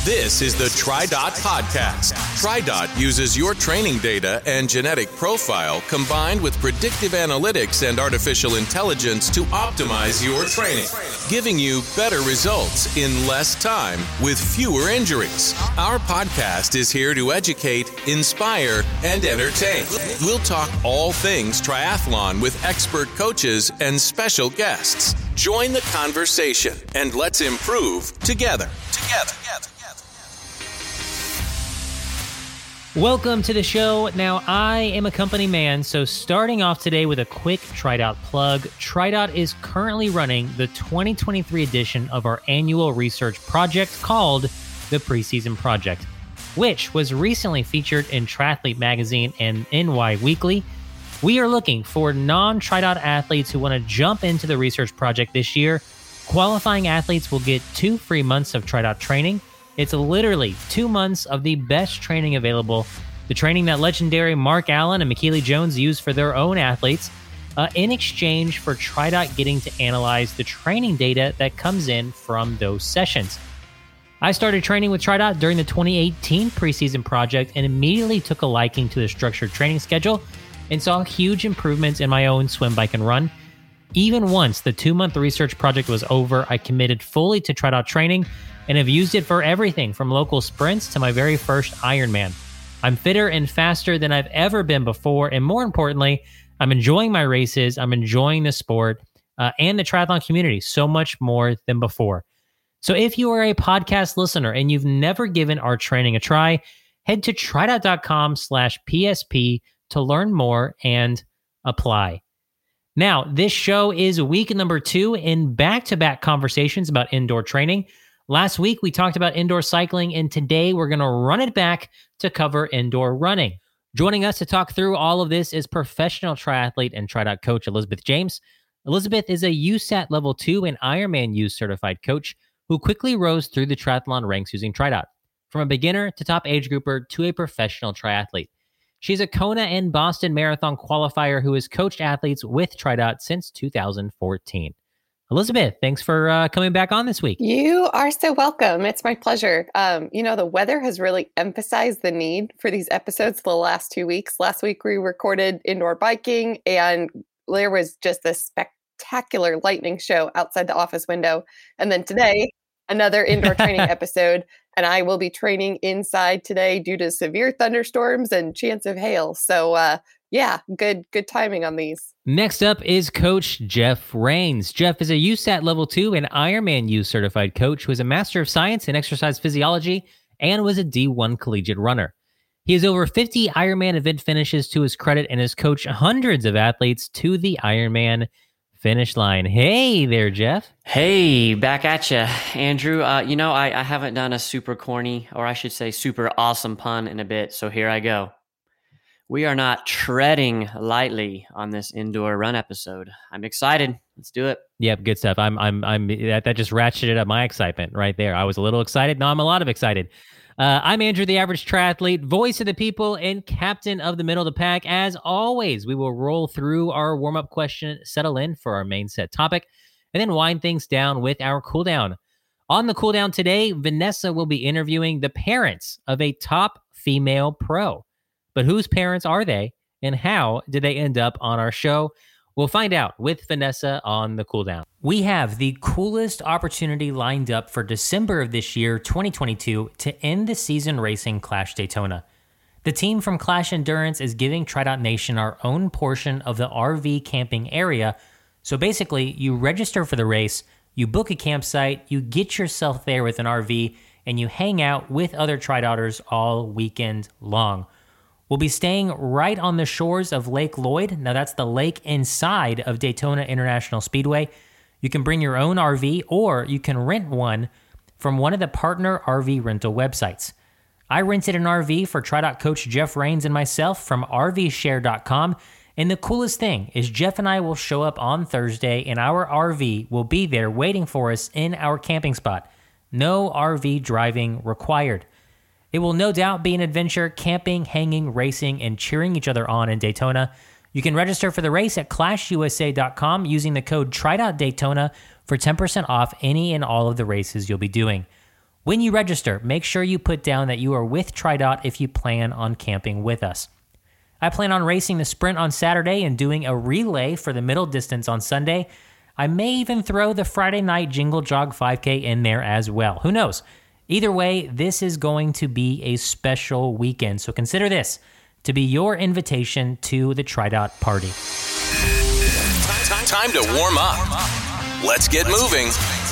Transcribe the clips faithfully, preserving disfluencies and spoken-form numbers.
This is the TriDot Podcast. TriDot uses your training data and genetic profile combined with predictive analytics and artificial intelligence to optimize your training, giving you better results in less time with fewer injuries. Our podcast is here to educate, inspire, and entertain. We'll talk all things triathlon with expert coaches and special guests. Join the conversation and let's improve together. Together. Together. Welcome to the show. Now, I am a company man, so starting off today with a quick TriDot plug. TriDot is currently running the twenty twenty-three edition of our annual research project called the Preseason Project, which was recently featured in Triathlete Magazine and N Y Weekly. We are looking for non-TriDot athletes who want to jump into the research project this year. Qualifying athletes will get two free months of TriDot training. It's literally two months of the best training available, the training that legendary Mark Allen and McKeely Jones use for their own athletes, uh, in exchange for TriDot getting to analyze the training data that comes in from those sessions. I started training with TriDot during the twenty eighteen preseason project and immediately took a liking to the structured training schedule and saw huge improvements in my own swim, bike, and run. Even once the two-month research project was over, I committed fully to TriDot training and have used it for everything from local sprints to my very first Ironman. I'm fitter and faster than I've ever been before, and more importantly, I'm enjoying my races, I'm enjoying the sport, uh, and the triathlon community so much more than before. So if you are a podcast listener and you've never given our training a try, head to tridot.com slash PSP to learn more and apply. Now, this show is week number two in back-to-back conversations about indoor training. Last week, we talked about indoor cycling, and today we're going to run it back to cover indoor running. Joining us to talk through all of this is professional triathlete and TriDot coach Elizabeth James. Elizabeth is a U S A T Level two and Ironman U certified coach who quickly rose through the triathlon ranks using TriDot, from a beginner to top age grouper to a professional triathlete. She's a Kona and Boston Marathon qualifier who has coached athletes with TriDot since two thousand fourteen. Elizabeth, thanks for uh, coming back on this week. You are so welcome. It's my pleasure. Um, you know, the weather has really emphasized the need for these episodes the last two weeks. Last week, we recorded indoor biking, and there was just this spectacular lightning show outside the office window. And then today, another indoor training episode. And I will be training inside today due to severe thunderstorms and chance of hail. So, uh, yeah, good good timing on these. Next up is Coach Jeff Rains. Jeff is a U S A T Level two and Ironman U certified coach who is a Master of Science in Exercise Physiology and was a D one collegiate runner. He has over fifty Ironman event finishes to his credit and has coached hundreds of athletes to the Ironman finish line. Hey there, Jeff. Hey, back at you, Andrew. Uh, you know, I, I haven't done a super corny, or I should say super awesome pun in a bit, so here I go. We are not treading lightly on this indoor run episode. I'm excited. Let's do it. Yep, good stuff. I'm, I'm, I'm. That, that just ratcheted up my excitement right there. I was a little excited. Now I'm a lot of excited. Uh, I'm Andrew, the average triathlete, voice of the people, and captain of the middle of the pack. As always, we will roll through our warm-up question, settle in for our main set topic, and then wind things down with our cool down. On the cool down today, Vanessa will be interviewing the parents of a top female pro. But whose parents are they, and how did they end up on our show? We'll find out with Vanessa on the cool down. We have the coolest opportunity lined up for December of this year, twenty twenty-two, to end the season racing Clash Daytona. The team from Clash Endurance is giving TriDot Nation our own portion of the R V camping area. So basically, you register for the race, you book a campsite, you get yourself there with an R V, and you hang out with other TriDotters all weekend long. We'll be staying right on the shores of Lake Lloyd. Now, that's the lake inside of Daytona International Speedway. You can bring your own R V, or you can rent one from one of the partner R V rental websites. I rented an R V for TriDot coach Jeff Rains and myself from R V share dot com. And the coolest thing is Jeff and I will show up on Thursday, and our R V will be there waiting for us in our camping spot. No R V driving required. It will no doubt be an adventure, camping, hanging, racing, and cheering each other on in Daytona. You can register for the race at clash u s a dot com using the code TriDot Daytona for ten percent off any and all of the races you'll be doing. When you register, make sure you put down that you are with TriDot if you plan on camping with us. I plan on racing the sprint on Saturday and doing a relay for the middle distance on Sunday. I may even throw the Friday night Jingle Jog five K in there as well. Who knows? Either way, this is going to be a special weekend, so consider this to be your invitation to the TriDot party. Time to warm up. Let's get moving.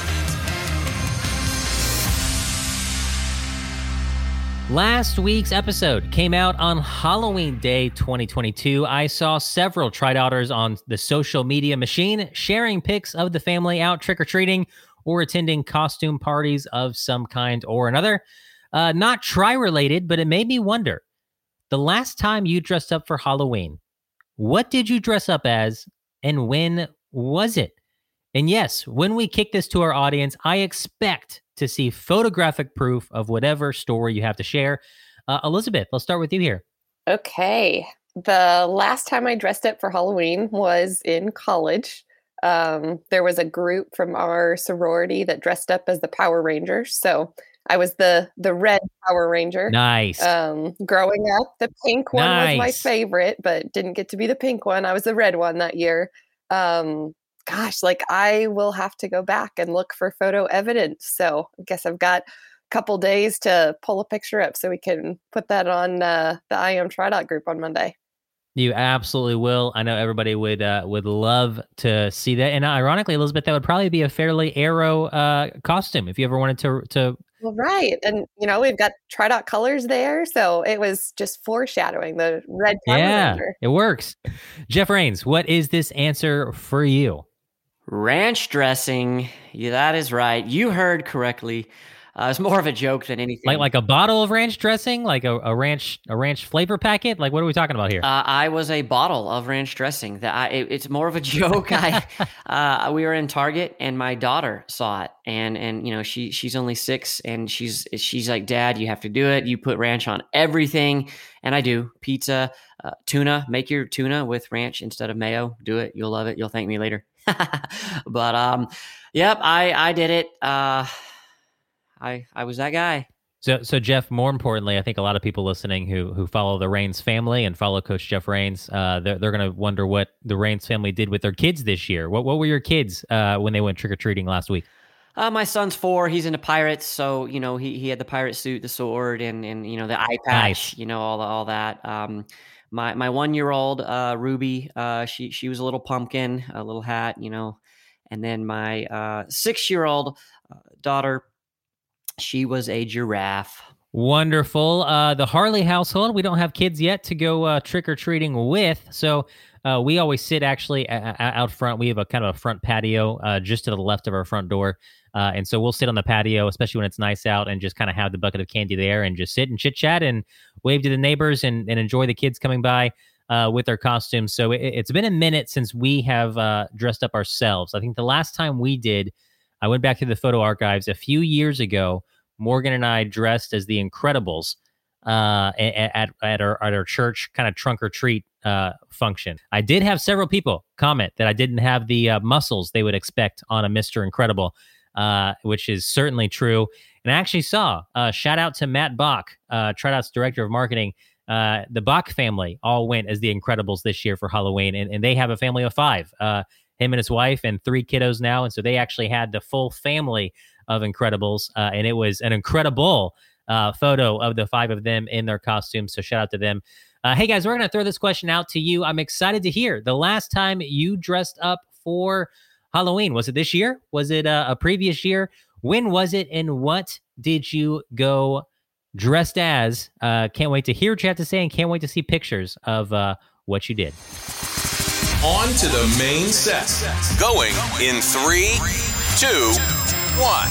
Last week's episode came out on Halloween Day twenty twenty-two. I saw several TriDotters on the social media machine sharing pics of the family out trick-or-treating or attending costume parties of some kind or another. Uh, not tri-related, but it made me wonder, the last time you dressed up for Halloween, what did you dress up as and when was it? And yes, when we kick this to our audience, I expect to see photographic proof of whatever story you have to share. Uh, Elizabeth, let's start with you here. Okay. The last time I dressed up for Halloween was in college. Um, there was a group from our sorority that dressed up as the Power Rangers. So I was the the red Power Ranger. Nice. Um, growing up, the pink one Nice. was my favorite, but didn't get to be the pink one. I was the red one that year. Um, gosh, like I will have to go back and look for photo evidence. So I guess I've got a couple days to pull a picture up so we can put that on uh, the I Am TriDot group on Monday. You absolutely will. I know everybody would uh, would love to see that. And ironically, Elizabeth, that would probably be a fairly Arrow uh, costume if you ever wanted to to. Well, right. And, you know, we've got TriDot colors there. So it was just foreshadowing the red Power Yeah, Ranger. it works. Jeff Rains, what is this answer for you? Ranch dressing. Yeah, that is right. You heard correctly. Uh, it's more of a joke than anything. Like like a bottle of ranch dressing, like a, a ranch a ranch flavor packet. Like what are we talking about here? Uh, I was a bottle of ranch dressing. That I, it, it's more of a joke. I uh, we were in Target and my daughter saw it, and and you know she she's only six, and she's she's like, Dad, you have to do it. You put ranch on everything, and I do. Pizza, uh, tuna. Make your tuna with ranch instead of mayo. Do it. You'll love it. You'll thank me later. But um, yep, I I did it. Uh, I I was that guy. So, so Jeff, more importantly, I think a lot of people listening who who follow the Rains family and follow Coach Jeff Rains, uh, they're, they're going to wonder what the Rains family did with their kids this year. What what were your kids uh, when they went trick-or-treating last week? Uh, my son's four. He's into pirates, so you know he he had the pirate suit, the sword, and and you know the eye patch, Nice. you know all the, all that. Um, my my one year old uh, Ruby, uh, she she was a little pumpkin, a little hat, you know, and then my uh, six year old uh, daughter. She was a giraffe. Wonderful. Uh, the Harley household, we don't have kids yet to go uh, trick-or-treating with, so uh, we always sit actually a- a- out front. We have a kind of a front patio uh, just to the left of our front door, uh, and so we'll sit on the patio, especially when it's nice out, and just kind of have the bucket of candy there and just sit and chit-chat and wave to the neighbors and, and enjoy the kids coming by uh, with their costumes. So it, it's been a minute since we have uh, dressed up ourselves. I think the last time we did, I went back to the photo archives a few years ago. Morgan and I dressed as the Incredibles uh, at, at, our, at our church kind of trunk or treat uh, function. I did have several people comment that I didn't have the uh, muscles they would expect on a Mister Incredible, uh, which is certainly true. And I actually saw, uh, shout out to Matt Bach, uh, TriDot's director of marketing. Uh, the Bach family all went as the Incredibles this year for Halloween, and, and they have a family of five. Uh, him and his wife and three kiddos now. And so they actually had the full family of Incredibles. Uh, and it was an incredible uh, photo of the five of them in their costumes. So shout out to them. Uh, hey guys, we're going to throw this question out to you. I'm excited to hear the last time you dressed up for Halloween. Was it this year? Was it uh, a previous year? When was it? And what did you go dressed as? Uh, can't wait to hear what you have to say and can't wait to see pictures of uh, what you did. On to the main set. Going in three, two, one.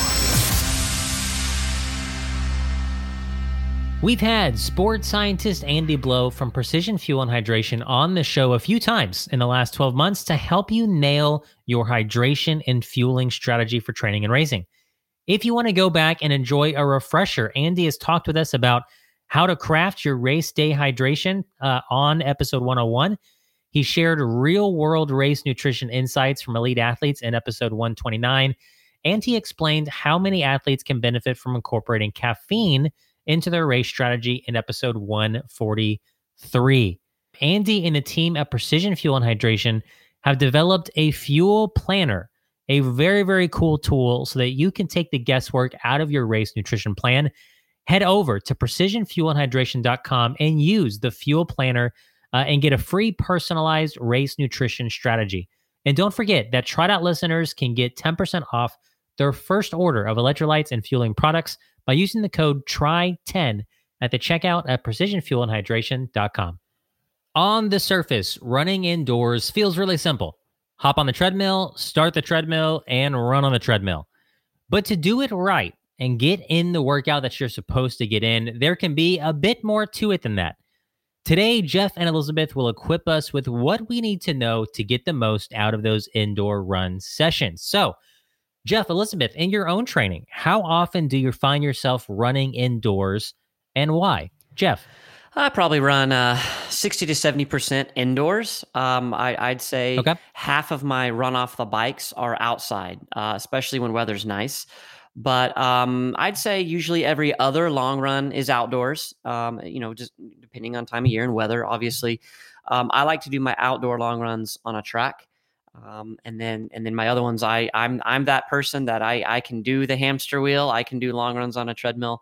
We've had sports scientist Andy Blow from Precision Fuel and Hydration on the show a few times in the last twelve months to help you nail your hydration and fueling strategy for training and racing. If you want to go back and enjoy a refresher, Andy has talked with us about how to craft your race day hydration uh, on episode one oh one. He shared real-world race nutrition insights from elite athletes in episode one twenty-nine. and he explained how many athletes can benefit from incorporating caffeine into their race strategy in episode one forty-three. Andy and a team at Precision Fuel and Hydration have developed a fuel planner, a very, very cool tool so that you can take the guesswork out of your race nutrition plan. Head over to precision fuel and hydration dot com and use the fuel planner uh, and get a free personalized race nutrition strategy. And don't forget that TriDot listeners can get ten percent off their first order of electrolytes and fueling products by using the code T R I ten at the checkout at precision fuel and hydration dot com. On the surface, running indoors feels really simple. Hop on the treadmill, start the treadmill, and run on the treadmill. But to do it right and get in the workout that you're supposed to get in, there can be a bit more to it than that. Today, Jeff and Elizabeth will equip us with what we need to know to get the most out of those indoor run sessions. So, Jeff, Elizabeth, in your own training, how often do you find yourself running indoors and why? Jeff? I probably run uh, sixty to seventy percent indoors. Um, I, I'd say okay. half of my run off the bikes are outside, uh, especially when weather's nice. But um, I'd say usually every other long run is outdoors, um, you know, just depending on time of year and weather, obviously. Um, I like to do my outdoor long runs on a track. Um, and then and then my other ones, I, I'm I'm that person that I, I can do the hamster wheel. I can do long runs on a treadmill.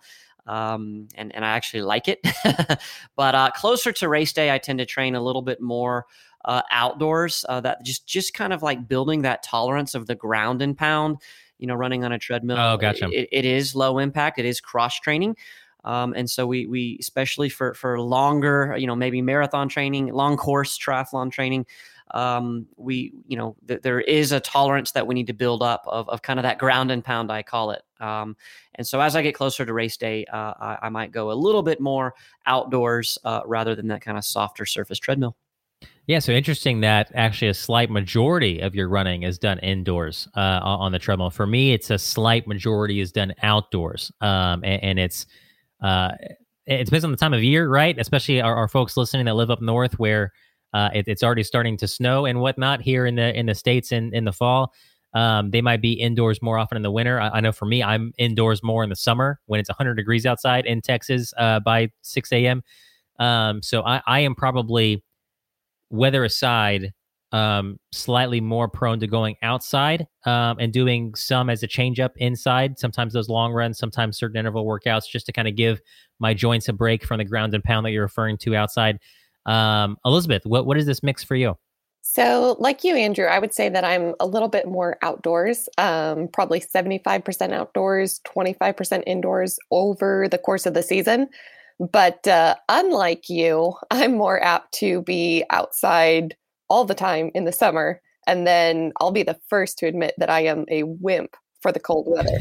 Um, and, and I actually like it. But uh, closer to race day, I tend to train a little bit more uh, outdoors, uh, that just, just kind of like building that tolerance of the ground and pound, you know, running on a treadmill. Oh, gotcha. It, it is low impact. It is cross training. Um, and so we, we, especially for, for longer, you know, maybe marathon training, long course triathlon training, um, we, you know, th- there is a tolerance that we need to build up of, of kind of that ground and pound, I call it. Um, and so as I get closer to race day, uh, I, I might go a little bit more outdoors, uh, rather than that kind of softer surface treadmill. Yeah, so interesting that actually a slight majority of your running is done indoors uh, on the treadmill. For me, it's a slight majority is done outdoors, um, and, and it's uh, it depends on the time of year, right? Especially our, our folks listening that live up north, where uh, it, it's already starting to snow and whatnot here in the in the States in in the fall. Um, they might be indoors more often in the winter. I, I know for me, I'm indoors more in the summer when it's one hundred degrees outside in Texas uh, by six a.m. Um, so I, I am probably, weather aside, um, slightly more prone to going outside um, and doing some as a change up inside. Sometimes those long runs, sometimes certain interval workouts, just to kind of give my joints a break from the ground and pound that you're referring to outside. Um, Elizabeth, what what is this mix for you? So like you, Andrew, I would say that I'm a little bit more outdoors, um, probably seventy-five percent outdoors, twenty-five percent indoors over the course of the season. But uh, unlike you, I'm more apt to be outside all the time in the summer. And then I'll be the first to admit that I am a wimp for the cold weather.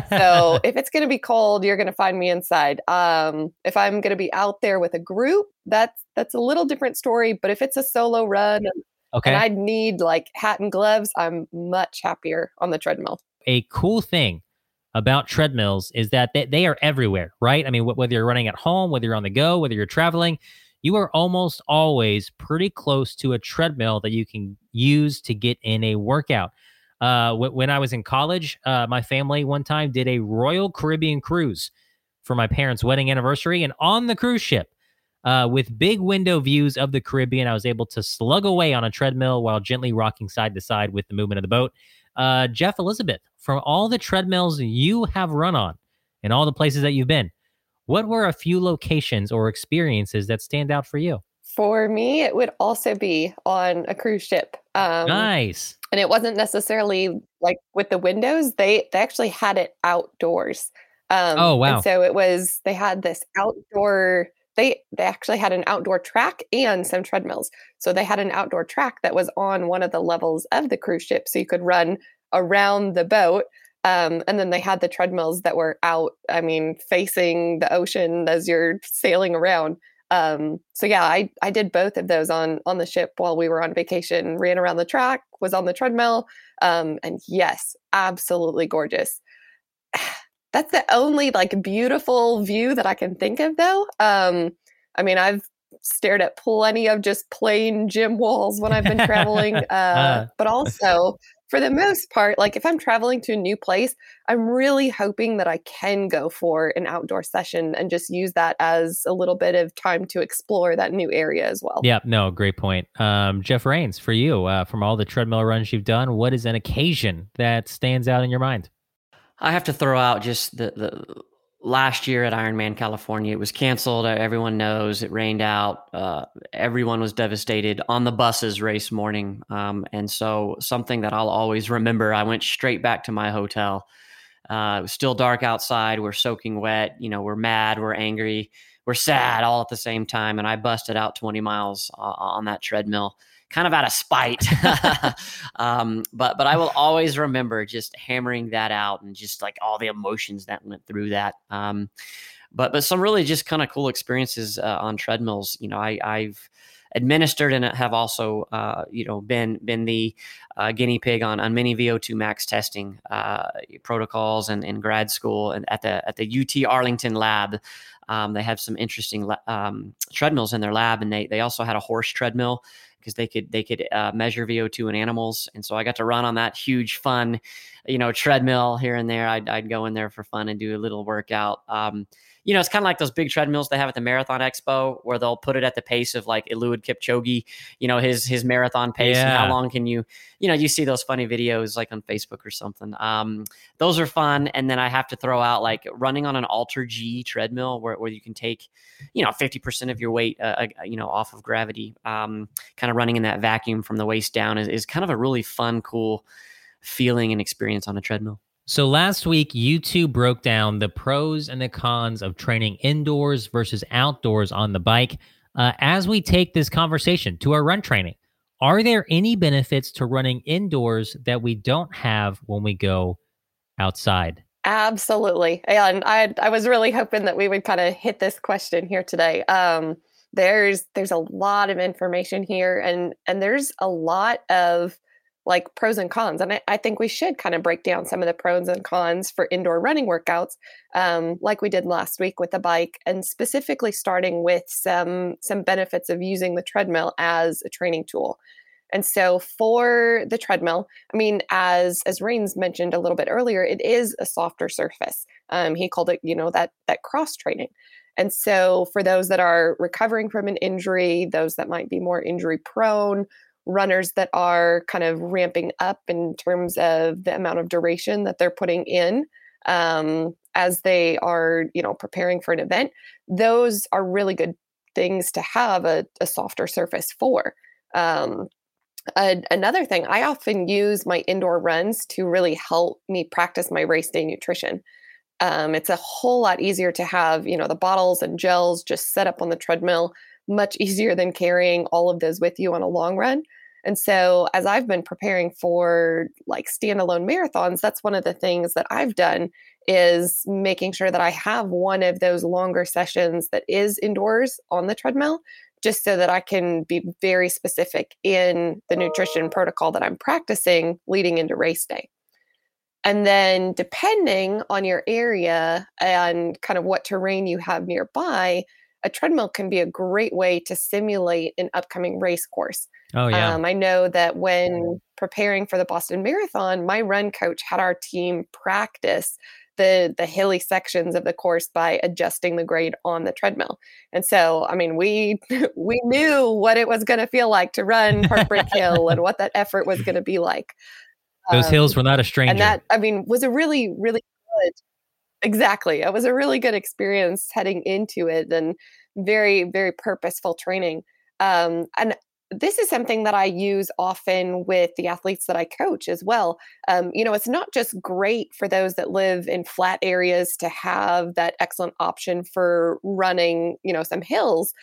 So if it's going to be cold, you're going to find me inside. Um, if I'm going to be out there with a group, that's that's a little different story. But if it's a solo run, okay, and I'd need like hat and gloves, I'm much happier on the treadmill. A cool thing about treadmills is that they, they are everywhere, right? I mean, wh- whether you're running at home, whether you're on the go, whether you're traveling, you are almost always pretty close to a treadmill that you can use to get in a workout. Uh, w- when I was in college, uh, my family one time did a Royal Caribbean cruise for my parents' wedding anniversary. And on the cruise ship, uh, with big window views of the Caribbean, I was able to slug away on a treadmill while gently rocking side to side with the movement of the boat. Uh, Jeff, Elizabeth, from all the treadmills you have run on and all the places that you've been, what were a few locations or experiences that stand out for you? For me, it would also be on a cruise ship. Um, nice. And it wasn't necessarily like with the windows. They they actually had it outdoors. Um, oh, wow. And so it was, they had this outdoor, they, they actually had an outdoor track and some treadmills. So they had an outdoor track that was on one of the levels of the cruise ship. So you could run around the boat. Um, and then they had the treadmills that were out, I mean, facing the ocean as you're sailing around. Um, so yeah, I, I did both of those on, on the ship while we were on vacation, ran around the track, was on the treadmill. Um, and yes, absolutely gorgeous. That's the only like beautiful view that I can think of though. Um, I mean, I've stared at plenty of just plain gym walls when I've been traveling, uh, uh. but also for the most part, like if I'm traveling to a new place, I'm really hoping that I can go for an outdoor session and just use that as a little bit of time to explore that new area as well. Yeah, no, great point. Um, Jeff Rains, for you, uh, from all the treadmill runs you've done, what is an occasion that stands out in your mind? I have to throw out just the, the last year at Ironman California. It was canceled. Everyone knows it rained out. Uh, everyone was devastated on the buses race morning. Um, and so something that I'll always remember, I went straight back to my hotel. Uh, it was still dark outside. We're soaking wet. You know, we're mad, we're angry, we're sad all at the same time. And I busted out twenty miles uh, on that treadmill, kind of out of spite. um, but but I will always remember just hammering that out and just like all the emotions that went through that. Um, but but some really just kind of cool experiences uh, on treadmills. You know, I, I've administered and have also uh, you know been been the uh, guinea pig on on many V O two max testing uh, protocols and in grad school and at the at the U T Arlington lab. Um, they have some interesting um, treadmills in their lab, and they they also had a horse treadmill because they could they could uh, measure V O two in animals, and so I got to run on that huge fun, you know, treadmill here and there. I'd I'd go in there for fun and do a little workout. Um, you know, it's kind of like those big treadmills they have at the Marathon Expo, where they'll put it at the pace of like Eliud Kipchoge, you know, his his marathon pace. Yeah. And how long can you, you know, you see those funny videos like on Facebook or something. Um, those are fun. And then I have to throw out like running on an Alter G treadmill where, where you can take, you know, fifty percent of your weight, uh, you know, off of gravity. Um, kind of running in that vacuum from the waist down is, is kind of a really fun, cool feeling and experience on a treadmill. So last week, you two broke down the pros and the cons of training indoors versus outdoors on the bike. Uh, as we take this conversation to our run training, are there any benefits to running indoors that we don't have when we go outside? Absolutely. And I I was really hoping that we would kind of hit this question here today. Um, there's there's a lot of information here, and and there's a lot of like pros and cons. And I, I think we should kind of break down some of the pros and cons for indoor running workouts, um, like we did last week with the bike, and specifically starting with some some benefits of using the treadmill as a training tool. And so for the treadmill, I mean, as as Rains mentioned a little bit earlier, it is a softer surface. Um, he called it, you know, that that cross training. And so for those that are recovering from an injury, those that might be more injury prone, runners that are kind of ramping up in terms of the amount of duration that they're putting in um, as they are, you know, preparing for an event, those are really good things to have a, a softer surface for. Um, a, another thing, I often use my indoor runs to really help me practice my race day nutrition. Um, it's a whole lot easier to have, you know, the bottles and gels just set up on the treadmill, much easier than carrying all of those with you on a long run. And so as I've been preparing for like standalone marathons, that's one of the things that I've done is making sure that I have one of those longer sessions that is indoors on the treadmill, just so that I can be very specific in the nutrition protocol that I'm practicing leading into race day. And then depending on your area and kind of what terrain you have nearby, a treadmill can be a great way to simulate an upcoming race course. Oh, yeah. Um, I know that when preparing for the Boston Marathon, my run coach had our team practice the the hilly sections of the course by adjusting the grade on the treadmill. And so, I mean, we we knew what it was going to feel like to run Heartbreak Hill and what that effort was going to be like. Those Um, hills were not a stranger. And that, I mean, was a really, really good. Exactly. It was a really good experience heading into it, and very, very purposeful training. Um, and this is something that I use often with the athletes that I coach as well. Um, you know, it's not just great for those that live in flat areas to have that excellent option for running, you know, some hills,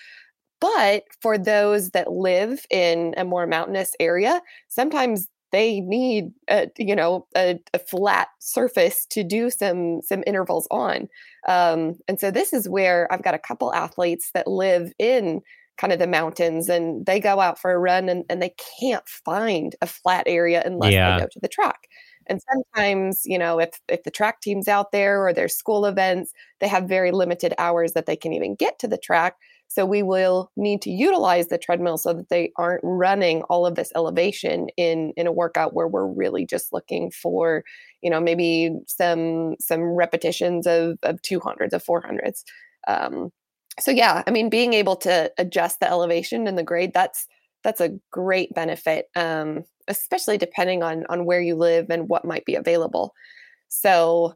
but for those that live in a more mountainous area, sometimes they need a, you know, a, a flat surface to do some some intervals on. Um, and so this is where I've got a couple athletes that live in kind of the mountains, and they go out for a run and, and they can't find a flat area unless Yeah. they go to the track. And sometimes, you know, if if the track team's out there or there's school events, they have very limited hours that they can even get to the track. So we will need to utilize the treadmill so that they aren't running all of this elevation in, in a workout where we're really just looking for, you know, maybe some some repetitions of, of two hundreds, of four hundreds. Um, so yeah, I mean, being able to adjust the elevation and the grade, that's that's a great benefit, um, especially depending on on where you live and what might be available. So,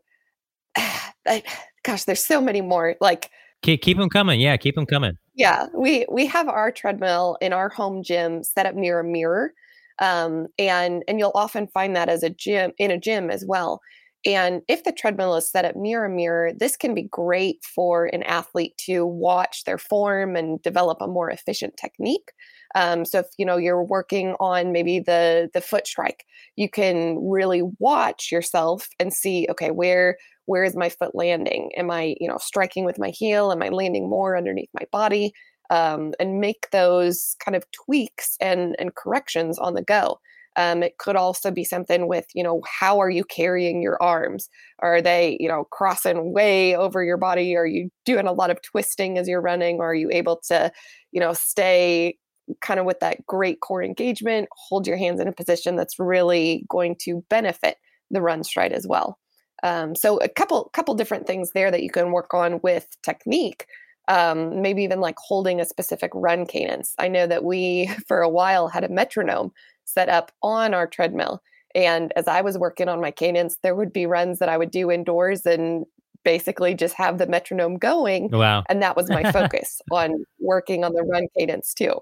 I, gosh, there's so many more. Like, keep keep them coming. Yeah, keep them coming. Yeah, we we have our treadmill in our home gym set up near a mirror, um, and and you'll often find that as a gym in a gym as well. And if the treadmill is set up near a mirror, this can be great for an athlete to watch their form and develop a more efficient technique. Um, so if you know you're working on maybe the the foot strike, you can really watch yourself and see, okay, where where is my foot landing? Am I, you know, striking with my heel? Am I landing more underneath my body? Um, and make those kind of tweaks and and corrections on the go. Um, it could also be something with, you know, how are you carrying your arms? Are they, you know, crossing way over your body? Are you doing a lot of twisting as you're running? Or are you able to, you know, stay kind of with that great core engagement, hold your hands in a position that's really going to benefit the run stride as well. Um, so a couple couple different things there that you can work on with technique, um, maybe even like holding a specific run cadence. I know that we, for a while, had a metronome set up on our treadmill. And as I was working on my cadence, there would be runs that I would do indoors and basically just have the metronome going. Wow. And that was my focus on working on the run cadence too.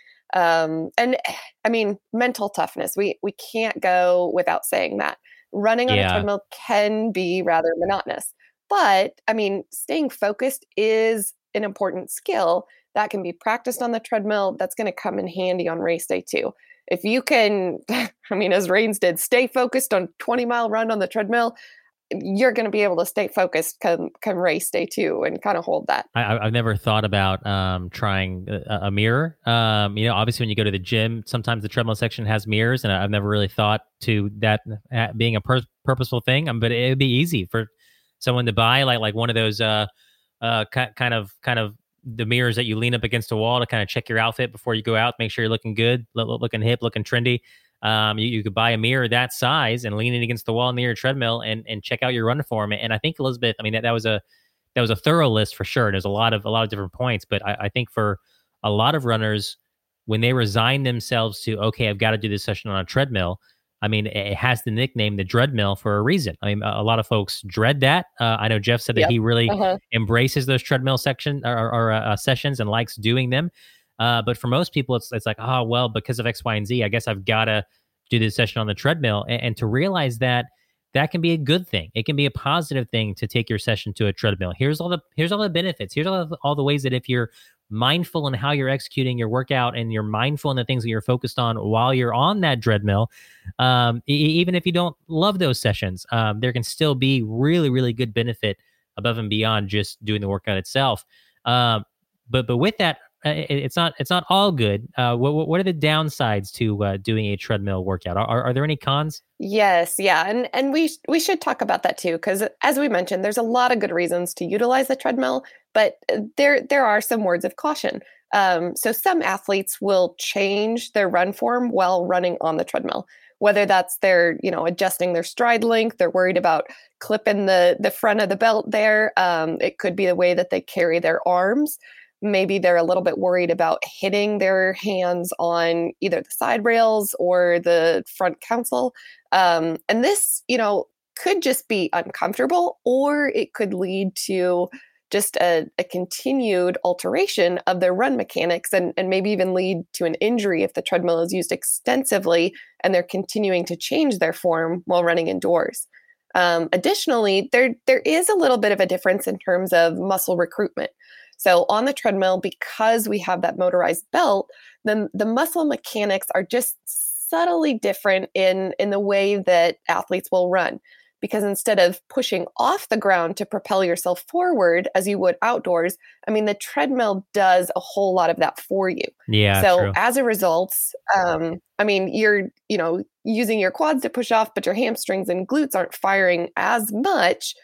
Um, and I mean, mental toughness, we, we can't go without saying that. Running on Yeah. a treadmill can be rather monotonous, but I mean, staying focused is an important skill that can be practiced on the treadmill. That's going to come in handy on race day too. If you can, I mean, as Rains did, stay focused on twenty mile run on the treadmill, you're going to be able to stay focused come, come race day too and kind of hold that. I, I've never thought about um, trying a, a mirror. Um, you know, obviously when you go to the gym, sometimes the treadmill section has mirrors, and I've never really thought to that uh, being a pur- purposeful thing. Um, but it would be easy for someone to buy like like one of those uh, uh, ki- kind of kind of the mirrors that you lean up against a wall to kind of check your outfit before you go out, make sure you're looking good, lo- looking hip, looking trendy. Um, you, you could buy a mirror that size and lean it against the wall near your treadmill and and check out your run form. And I think Elizabeth, I mean that, that was a that was a thorough list for sure. There's a lot of a lot of different points, but I, I think for a lot of runners, when they resign themselves to, okay, I've got to do this session on a treadmill, I mean, it has the nickname the Dreadmill for a reason. I mean, a, a lot of folks dread that. Uh, I know Jeff said that Yep. he really Uh-huh. embraces those treadmill section or, or uh, sessions and likes doing them. Uh, but for most people, it's it's like, oh, well, because of X, Y, and Z, I guess I've got to do this session on the treadmill. And, and to realize that that can be a good thing. It can be a positive thing to take your session to a treadmill. Here's all the here's all the benefits. Here's all the, all the ways that if you're mindful in how you're executing your workout and you're mindful in the things that you're focused on while you're on that treadmill, um, e- even if you don't love those sessions, um, there can still be really, really good benefit above and beyond just doing the workout itself. Um, but but with that, uh, it, it's not it's not all good. Uh, what what are the downsides to uh, doing a treadmill workout? Are, are are there any cons? Yes, yeah, and and we sh- we should talk about that too, because as we mentioned, there's a lot of good reasons to utilize the treadmill, but there there are some words of caution. Um, so some athletes will change their run form while running on the treadmill, whether that's they're you know adjusting their stride length, they're worried about clipping the the front of the belt there. Um, it could be the way that they carry their arms. Maybe they're a little bit worried about hitting their hands on either the side rails or the front console. Um, and this, you know, could just be uncomfortable, or it could lead to just a, a continued alteration of their run mechanics and, and maybe even lead to an injury if the treadmill is used extensively and they're continuing to change their form while running indoors. Um, additionally, there there is a little bit of a difference in terms of muscle recruitment. So on the treadmill, because we have that motorized belt, the, the muscle mechanics are just subtly different in, in the way that athletes will run. Because instead of pushing off the ground to propel yourself forward as you would outdoors, I mean, the treadmill does a whole lot of that for you. Yeah, so true. as a result, um, I mean, you're, you know, using your quads to push off, but your hamstrings and glutes aren't firing as much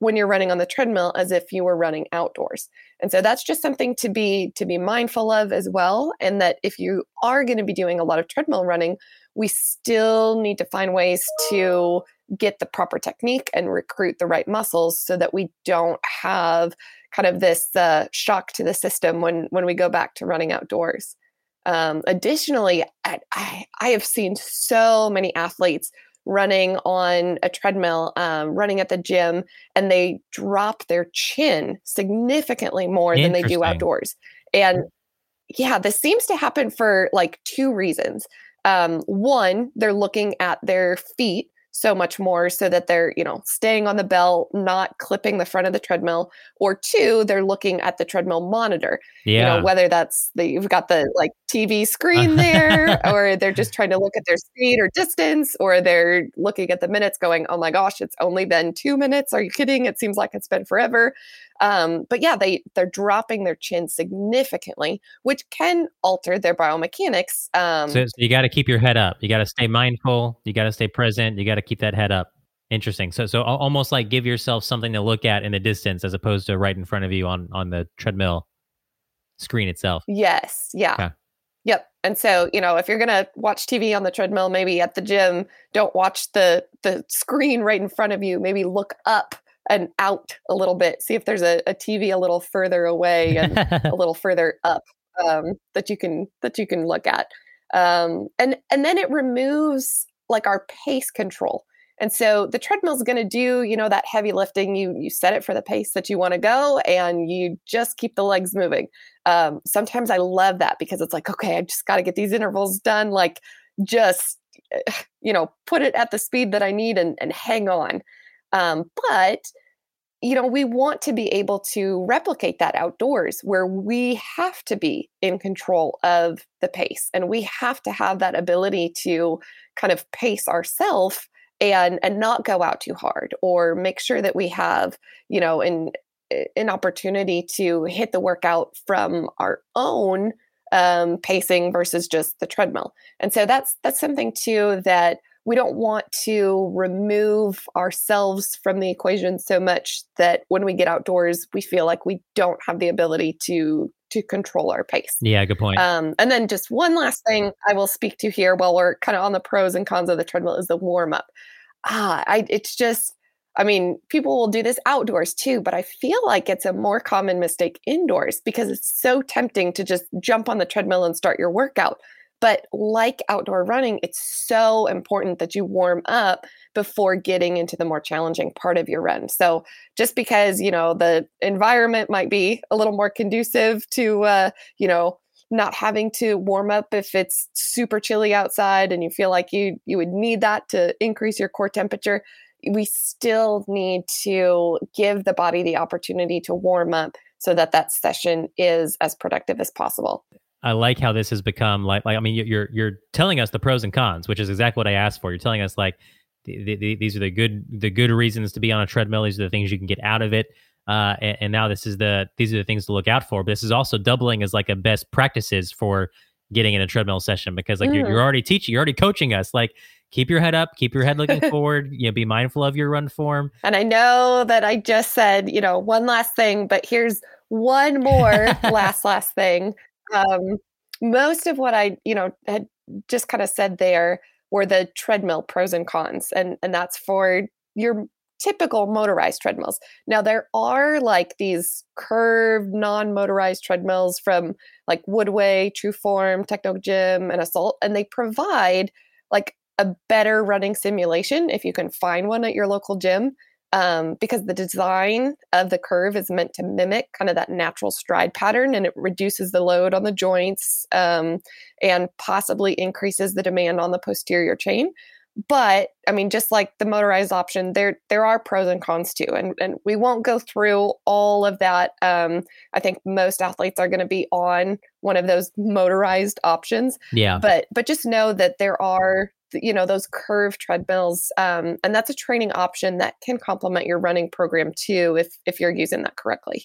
when you're running on the treadmill as if you were running outdoors. And so that's just something to be to be mindful of as well. And that if you are going to be doing a lot of treadmill running, we still need to find ways to get the proper technique and recruit the right muscles so that we don't have kind of this uh, shock to the system when when we go back to running outdoors. Um, additionally, I, I, I have seen so many athletes running on a treadmill, um, running at the gym, and they drop their chin significantly more than they do outdoors. And yeah, this seems to happen for like two reasons. Um, one, they're looking at their feet so much more so that they're, you know, staying on the belt, not clipping the front of the treadmill. Or two, they're looking at the treadmill monitor. Yeah. You know, whether that's the, you've got the like T V screen there, or they're just trying to look at their speed or distance, or they're looking at the minutes going, oh my gosh, it's only been two minutes. Are you kidding? It seems like it's been forever. Um, but yeah, they, they're dropping their chin significantly, which can alter their biomechanics. Um, so, so you got to keep your head up. You got to stay mindful. You got to stay present. You got to keep that head up. Interesting. So, so almost like give yourself something to look at in the distance as opposed to right in front of you on, on the treadmill screen itself. Yes. Yeah. Okay. Yep. And so, you know, if you're going to watch T V on the treadmill, maybe at the gym, don't watch the, the screen right in front of you. Maybe look up and out a little bit. See if there's a, a T V a little further away and a little further up um, that you can that you can look at. Um, and and then it removes like our pace control. And so the treadmill is going to do, you know, that heavy lifting. You you set it for the pace that you want to go, and you just keep the legs moving. Um, sometimes I love that because it's like, okay, I just got to get these intervals done. Like, just you know, put it at the speed that I need and and hang on. Um, but, you know, we want to be able to replicate that outdoors where we have to be in control of the pace, and we have to have that ability to kind of pace ourselves and, and not go out too hard, or make sure that we have, you know, an, an opportunity to hit the workout from our own um, pacing versus just the treadmill. And so that's, that's something too that we don't want to remove ourselves from the equation so much that when we get outdoors, we feel like we don't have the ability to to control our pace. Yeah, good point. Um, and then just one last thing I will speak to here while we're kind of on the pros and cons of the treadmill is the warm up. Ah, I, it's just, I mean, people will do this outdoors too, but I feel like it's a more common mistake indoors because it's so tempting to just jump on the treadmill and start your workout. But like outdoor running, it's so important that you warm up before getting into the more challenging part of your run. So just because, you know, the environment might be a little more conducive to, uh, you know, not having to warm up if it's super chilly outside and you feel like you you would need that to increase your core temperature, we still need to give the body the opportunity to warm up so that that session is as productive as possible. I like how this has become like, like I mean, you're you're telling us the pros and cons, which is exactly what I asked for. You're telling us like the, the, these are the good the good reasons to be on a treadmill. These are the things you can get out of it. Uh, and, and now this is the these are the things to look out for. But this is also doubling as like a best practices for getting in a treadmill session because like mm. you're, you're already teaching, you're already coaching us. Like keep your head up, keep your head looking forward. You know, be mindful of your run form. And I know that I just said, you know, one last thing, but here's one more last last thing. Um, most of what I, you know, had just kind of said there were the treadmill pros and cons, and and that's for your typical motorized treadmills. Now there are like these curved non-motorized treadmills from like Woodway, Trueform, Technogym, and Assault, and they provide like a better running simulation if you can find one at your local gym. Um, because the design of the curve is meant to mimic kind of that natural stride pattern, and it reduces the load on the joints um, and possibly increases the demand on the posterior chain. But I mean, just like the motorized option, there there are pros and cons too, and and we won't go through all of that. Um, I think most athletes are going to be on one of those motorized options. Yeah. But but just know that there are, you know, those curved treadmills, um, and that's a training option that can complement your running program too, if if you're using that correctly.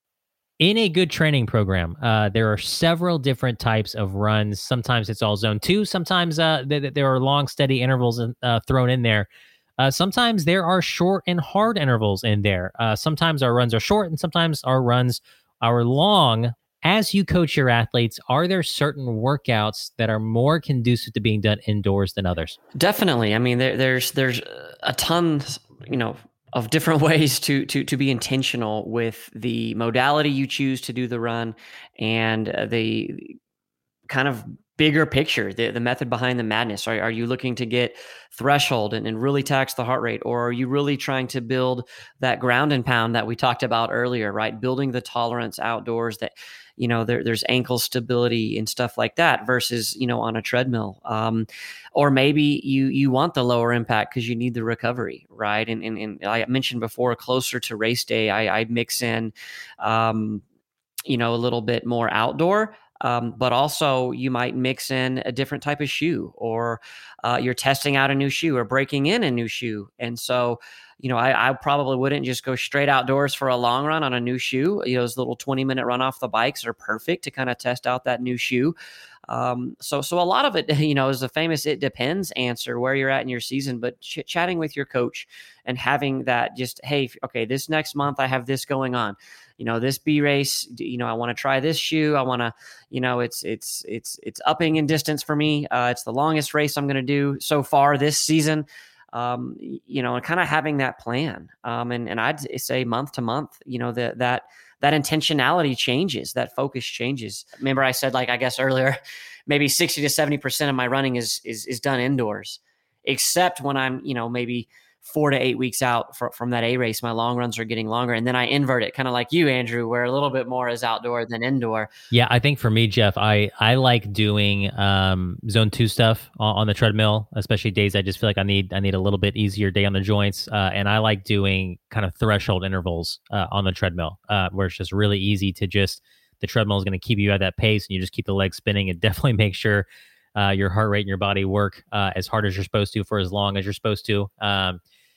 In a good training program, uh, there are several different types of runs. Sometimes it's all zone two. Sometimes uh, th- th- there are long, steady intervals uh, thrown in there. Uh, sometimes there are short and hard intervals in there. Uh, sometimes our runs are short and sometimes our runs are long. As you coach your athletes, are there certain workouts that are more conducive to being done indoors than others? Definitely. I mean, there, there's there's a ton, you know, of different ways to to to be intentional with the modality you choose to do the run and uh, the kind of bigger picture, the, the method behind the madness. Are, are you looking to get threshold and, and really tax the heart rate? Or are you really trying to build that ground and pound that we talked about earlier, right? Building the tolerance outdoors that, you know, there, there's ankle stability and stuff like that versus, you know, on a treadmill. Um, or maybe you you want the lower impact because you need the recovery, right? And, and, and I mentioned before, closer to race day, I, I mix in, um, you know, a little bit more outdoor. Um, but also you might mix in a different type of shoe, or uh, you're testing out a new shoe or breaking in a new shoe. And so, you know, I, I probably wouldn't just go straight outdoors for a long run on a new shoe. You know, those little twenty minute run off the bikes are perfect to kind of test out that new shoe. Um, so, so a lot of it, you know, is a famous "it depends" answer where you're at in your season, but ch- chatting with your coach and having that just, hey, okay, this next month I have this going on. You know, this B race, you know, I want to try this shoe. I want to, you know, it's, it's, it's, it's upping in distance for me. Uh, it's the longest race I'm going to do so far this season. Um, you know, and kind of having that plan. Um, and, and I'd say month to month, you know, that, that, that intentionality changes, that focus changes. Remember I said, like, I guess earlier, maybe sixty to seventy percent of my running is, is, is done indoors, except when I'm, you know, maybe four to eight weeks out for, from that A race, my long runs are getting longer. And then I invert it, kind of like you, Andrew, where a little bit more is outdoor than indoor. Yeah, I think for me, Jeff, I, I like doing um, zone two stuff on, on the treadmill, especially days I just feel like I need I need a little bit easier day on the joints. Uh, and I like doing kind of threshold intervals uh, on the treadmill, uh, where it's just really easy to just, the treadmill is going to keep you at that pace and you just keep the legs spinning. It definitely makes sure uh, your heart rate and your body work uh, as hard as you're supposed to for as long as you're supposed to. Um,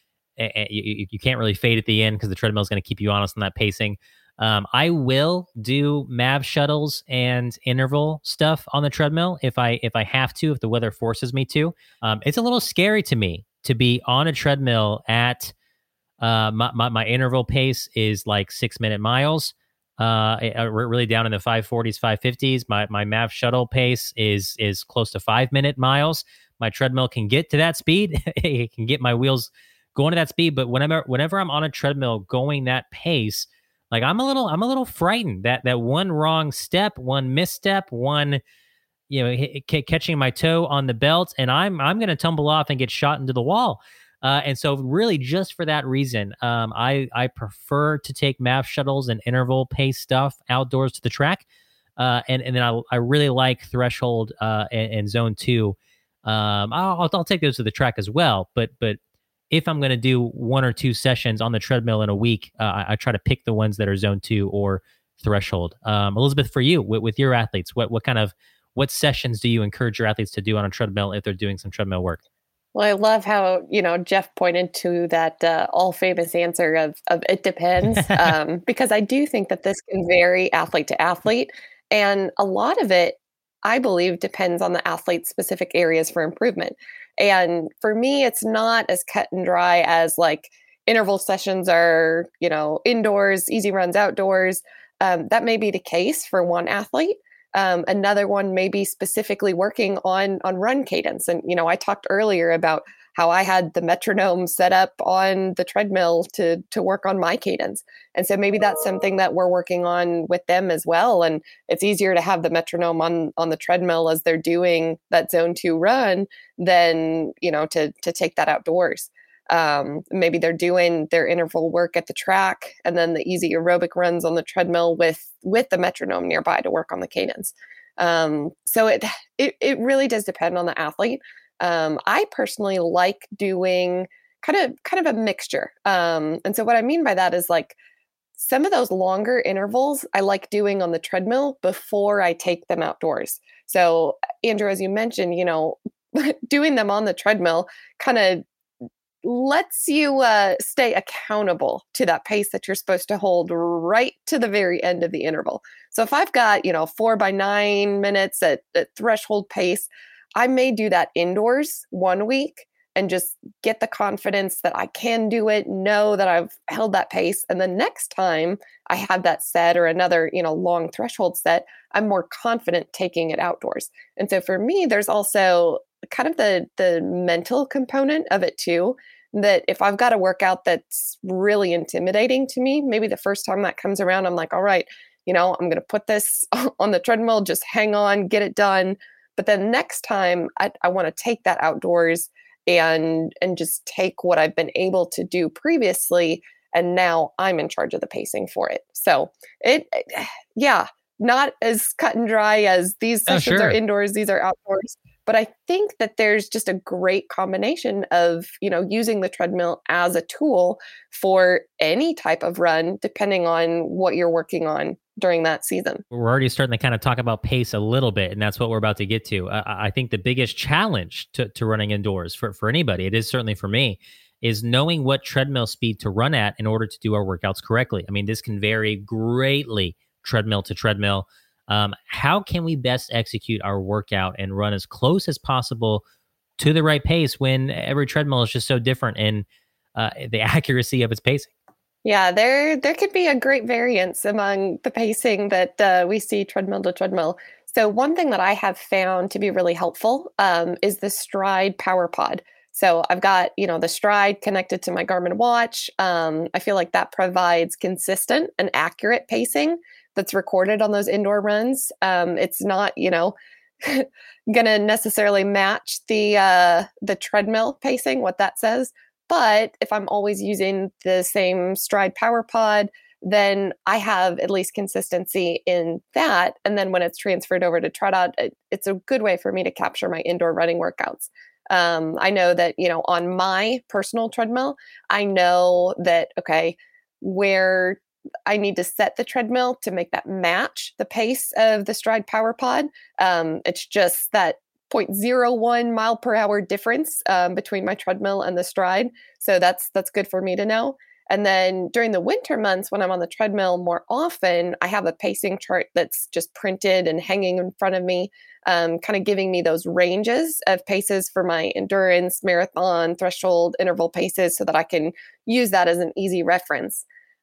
and you, you can't really fade at the end because the treadmill is going to keep you honest on that pacing. Um, I will do M A V shuttles and interval stuff on the treadmill if I if I have to, if the weather forces me to. Um, it's a little scary to me to be on a treadmill at uh, my, my, my interval pace is like six minute miles. Uh, we're really down in the five forties, five fifties. My my M A V shuttle pace is is close to five minute miles. My treadmill can get to that speed. It can get my wheels going to that speed, but whenever whenever I'm on a treadmill going that pace, like I'm a little I'm a little frightened that that one wrong step, one misstep, one you know h- h- catching my toe on the belt, and I'm I'm going to tumble off and get shot into the wall. Uh, and so, really, just for that reason, um, I I prefer to take M A V shuttles and interval pace stuff outdoors to the track, uh, and and then I I really like threshold uh, and, and zone two. Um, I'll I'll take those to the track as well, but but. If I'm going to do one or two sessions on the treadmill in a week, uh, I, I try to pick the ones that are zone two or threshold. Um, Elizabeth, for you, with, with your athletes, what what kind of what sessions do you encourage your athletes to do on a treadmill if they're doing some treadmill work? Well, I love how, you know, Jeff pointed to that uh, all famous answer of, of it depends, um, because I do think that this can vary athlete to athlete. And a lot of it, I believe, depends on the athlete's specific areas for improvement. And for me, it's not as cut and dry as like interval sessions are, you know, indoors, easy runs outdoors. Um, that may be the case for one athlete. Um, another one may be specifically working on on run cadence. And, you know, I talked earlier about how I had the metronome set up on the treadmill to to work on my cadence. And so maybe that's something that we're working on with them as well. And it's easier to have the metronome on on the treadmill as they're doing that zone two run than, you know, to to take that outdoors. Um, maybe they're doing their interval work at the track and then the easy aerobic runs on the treadmill with with the metronome nearby to work on the cadence. Um, so it, it it really does depend on the athlete. Um, I personally like doing kind of kind of a mixture. Um, and so what I mean by that is like some of those longer intervals I like doing on the treadmill before I take them outdoors. So Andrew, as you mentioned, you know, doing them on the treadmill kind of lets you uh, stay accountable to that pace that you're supposed to hold right to the very end of the interval. So if I've got, you know, four by nine minutes at, at threshold pace, I may do that indoors one week, and just get the confidence that I can do it, know that I've held that pace. And the next time I have that set or another, you know, long threshold set, I'm more confident taking it outdoors. And so for me, there's also kind of the the mental component of it too, that if I've got a workout that's really intimidating to me, maybe the first time that comes around, I'm like, all right, you know, I'm going to put this on the treadmill, just hang on, get it done. But then next time I, I want to take that outdoors and and just take what I've been able to do previously. And now I'm in charge of the pacing for it. So it, yeah, not as cut and dry as these sessions oh, sure. are indoors, these are outdoors. But I think that there's just a great combination of, you know, using the treadmill as a tool for any type of run, depending on what you're working on during that season. We're already starting to kind of talk about pace a little bit, and that's what we're about to get to. I, I think the biggest challenge to, to running indoors for, for anybody, it is certainly for me, is knowing what treadmill speed to run at in order to do our workouts correctly. I mean, this can vary greatly treadmill to treadmill. Um, how can we best execute our workout and run as close as possible to the right pace when every treadmill is just so different in uh, the accuracy of its pacing? Yeah, there there could be a great variance among the pacing that uh, we see treadmill to treadmill. So one thing that I have found to be really helpful um, is the Stride Power Pod. So I've got, you know, the Stride connected to my Garmin watch. Um, I feel like that provides consistent and accurate pacing that's recorded on those indoor runs. Um, it's not, you know, going to necessarily match the uh, the treadmill pacing, what that says. But if I'm always using the same Stride Power Pod, then I have at least consistency in that. And then when it's transferred over to TriDot, it, it's a good way for me to capture my indoor running workouts. Um, I know that, you know, on my personal treadmill, I know that, okay, where I need to set the treadmill to make that match the pace of the Stride Power Pod. Um, it's just that zero point zero one mile per hour difference um, between my treadmill and the Stride. So that's that's good for me to know. And then during the winter months, when I'm on the treadmill more often, I have a pacing chart that's just printed and hanging in front of me, um, kind of giving me those ranges of paces for my endurance, marathon, threshold, interval paces so that I can use that as an easy reference.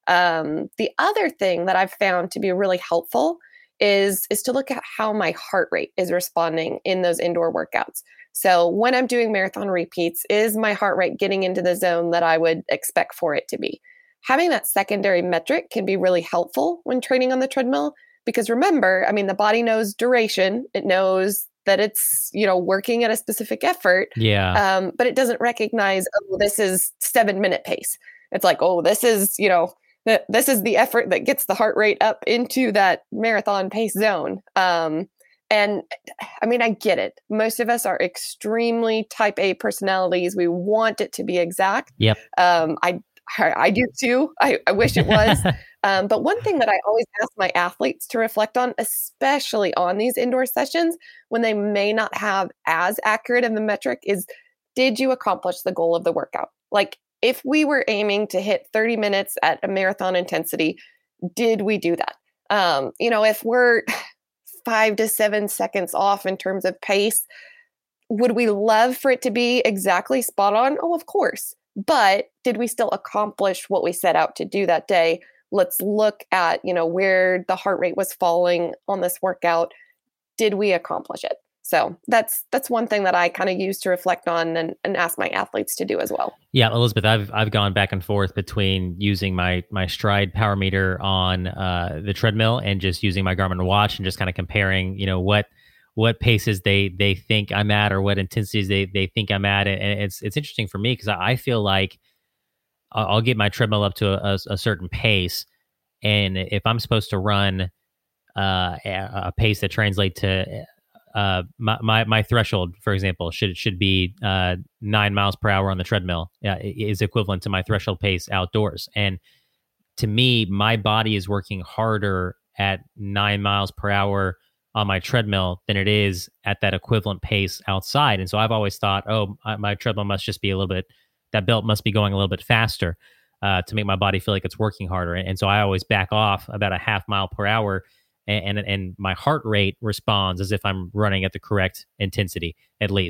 Um, the other thing that I've found to be really helpful is, is to look at how my heart rate is responding in those indoor workouts. So when I'm doing marathon repeats, is my heart rate getting into the zone that I would expect for it to be? Having that secondary metric can be really helpful when training on the treadmill, because remember, I mean, the body knows duration. It knows that it's, you know, working at a specific effort. Yeah. Um, but it doesn't recognize, oh, this is seven minute pace. It's like, oh, this is, you know, this is the effort that gets the heart rate up into that marathon pace zone. Um, and I mean, I get it. Most of us are extremely type A personalities. We want it to be exact. Yep. Um, I, I do too. I, I wish it was. um, but one thing that I always ask my athletes to reflect on, especially on these indoor sessions, when they may not have as accurate of a metric, is, did you accomplish the goal of the workout? Like, if we were aiming to hit thirty minutes at a marathon intensity, did we do that? Um, you know, if we're five to seven seconds off in terms of pace, would we love for it to be exactly spot on? Oh, of course. But did we still accomplish what we set out to do that day? Let's look at, you know, where the heart rate was falling on this workout. Did we accomplish it? So that's that's one thing that I kind of use to reflect on and, and ask my athletes to do as well. Yeah, Elizabeth, I've I've gone back and forth between using my my Stride power meter on uh, the treadmill and just using my Garmin watch and just kind of comparing, you know, what what paces they they think I'm at or what intensities they they think I'm at. And it's it's interesting for me because I, I feel like I'll get my treadmill up to a, a certain pace, and if I'm supposed to run uh, a, a pace that translates to Uh, my, my my threshold, for example, should should be uh, nine miles per hour on the treadmill. Uh, is equivalent to my threshold pace outdoors. And to me, my body is working harder at nine miles per hour on my treadmill than it is at that equivalent pace outside. And so I've always thought, oh, my, my treadmill must just be a little bit, that belt must be going a little bit faster uh, to make my body feel like it's working harder. And, and so I always back off about a half mile per hour. And, and and my heart rate responds as if I'm running at the correct intensity, at least.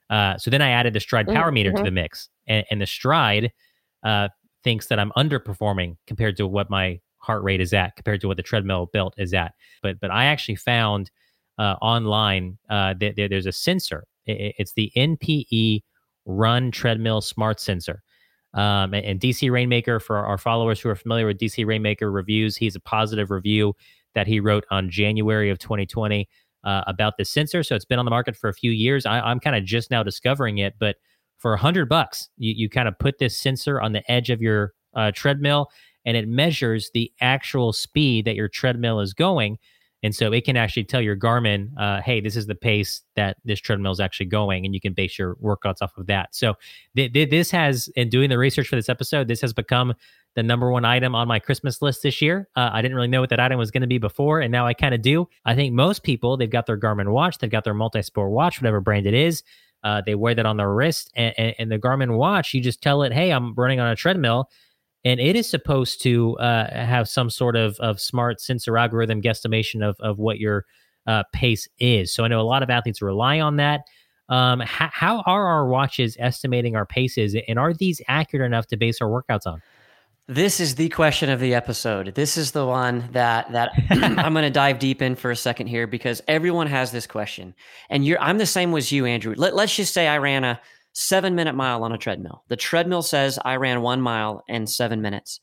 Uh, so then I added the Stride power meter Mm-hmm. to the mix, and, and the Stride uh, thinks that I'm underperforming compared to what my heart rate is at, compared to what the treadmill belt is at. But but I actually found uh, online uh, that there, there's a sensor. It, it's the N P E Run Treadmill Smart Sensor. Um, and, and D C Rainmaker, for our followers who are familiar with D C Rainmaker reviews, he's a positive review that he wrote on January of twenty twenty uh, about this sensor. So it's been on the market for a few years. I, I'm kind of just now discovering it, but for a hundred bucks, you, you kind of put this sensor on the edge of your uh, treadmill, and it measures the actual speed that your treadmill is going. And so it can actually tell your Garmin, uh, hey, this is the pace that this treadmill is actually going, and you can base your workouts off of that. So th- th- this has, in doing the research for this episode, this has become the number one item on my Christmas list this year. Uh, I didn't really know what that item was going to be before, and now I kind of do. I think most people, they've got their Garmin watch, they've got their multi-sport watch, whatever brand it is. Uh, they wear that on their wrist, and, and, and the Garmin watch, you just tell it, hey, I'm running on a treadmill. And it is supposed to uh, have some sort of, of smart sensor algorithm guesstimation of, of what your uh, pace is. So I know a lot of athletes rely on that. Um, how, how are our watches estimating our paces, and are these accurate enough to base our workouts on? This is the question of the episode. This is the one that that I'm going to dive deep in for a second here, because everyone has this question. And you're I'm the same as you, Andrew. Let, let's just say I ran a seven minute mile on a treadmill. The treadmill says I ran one mile in seven minutes.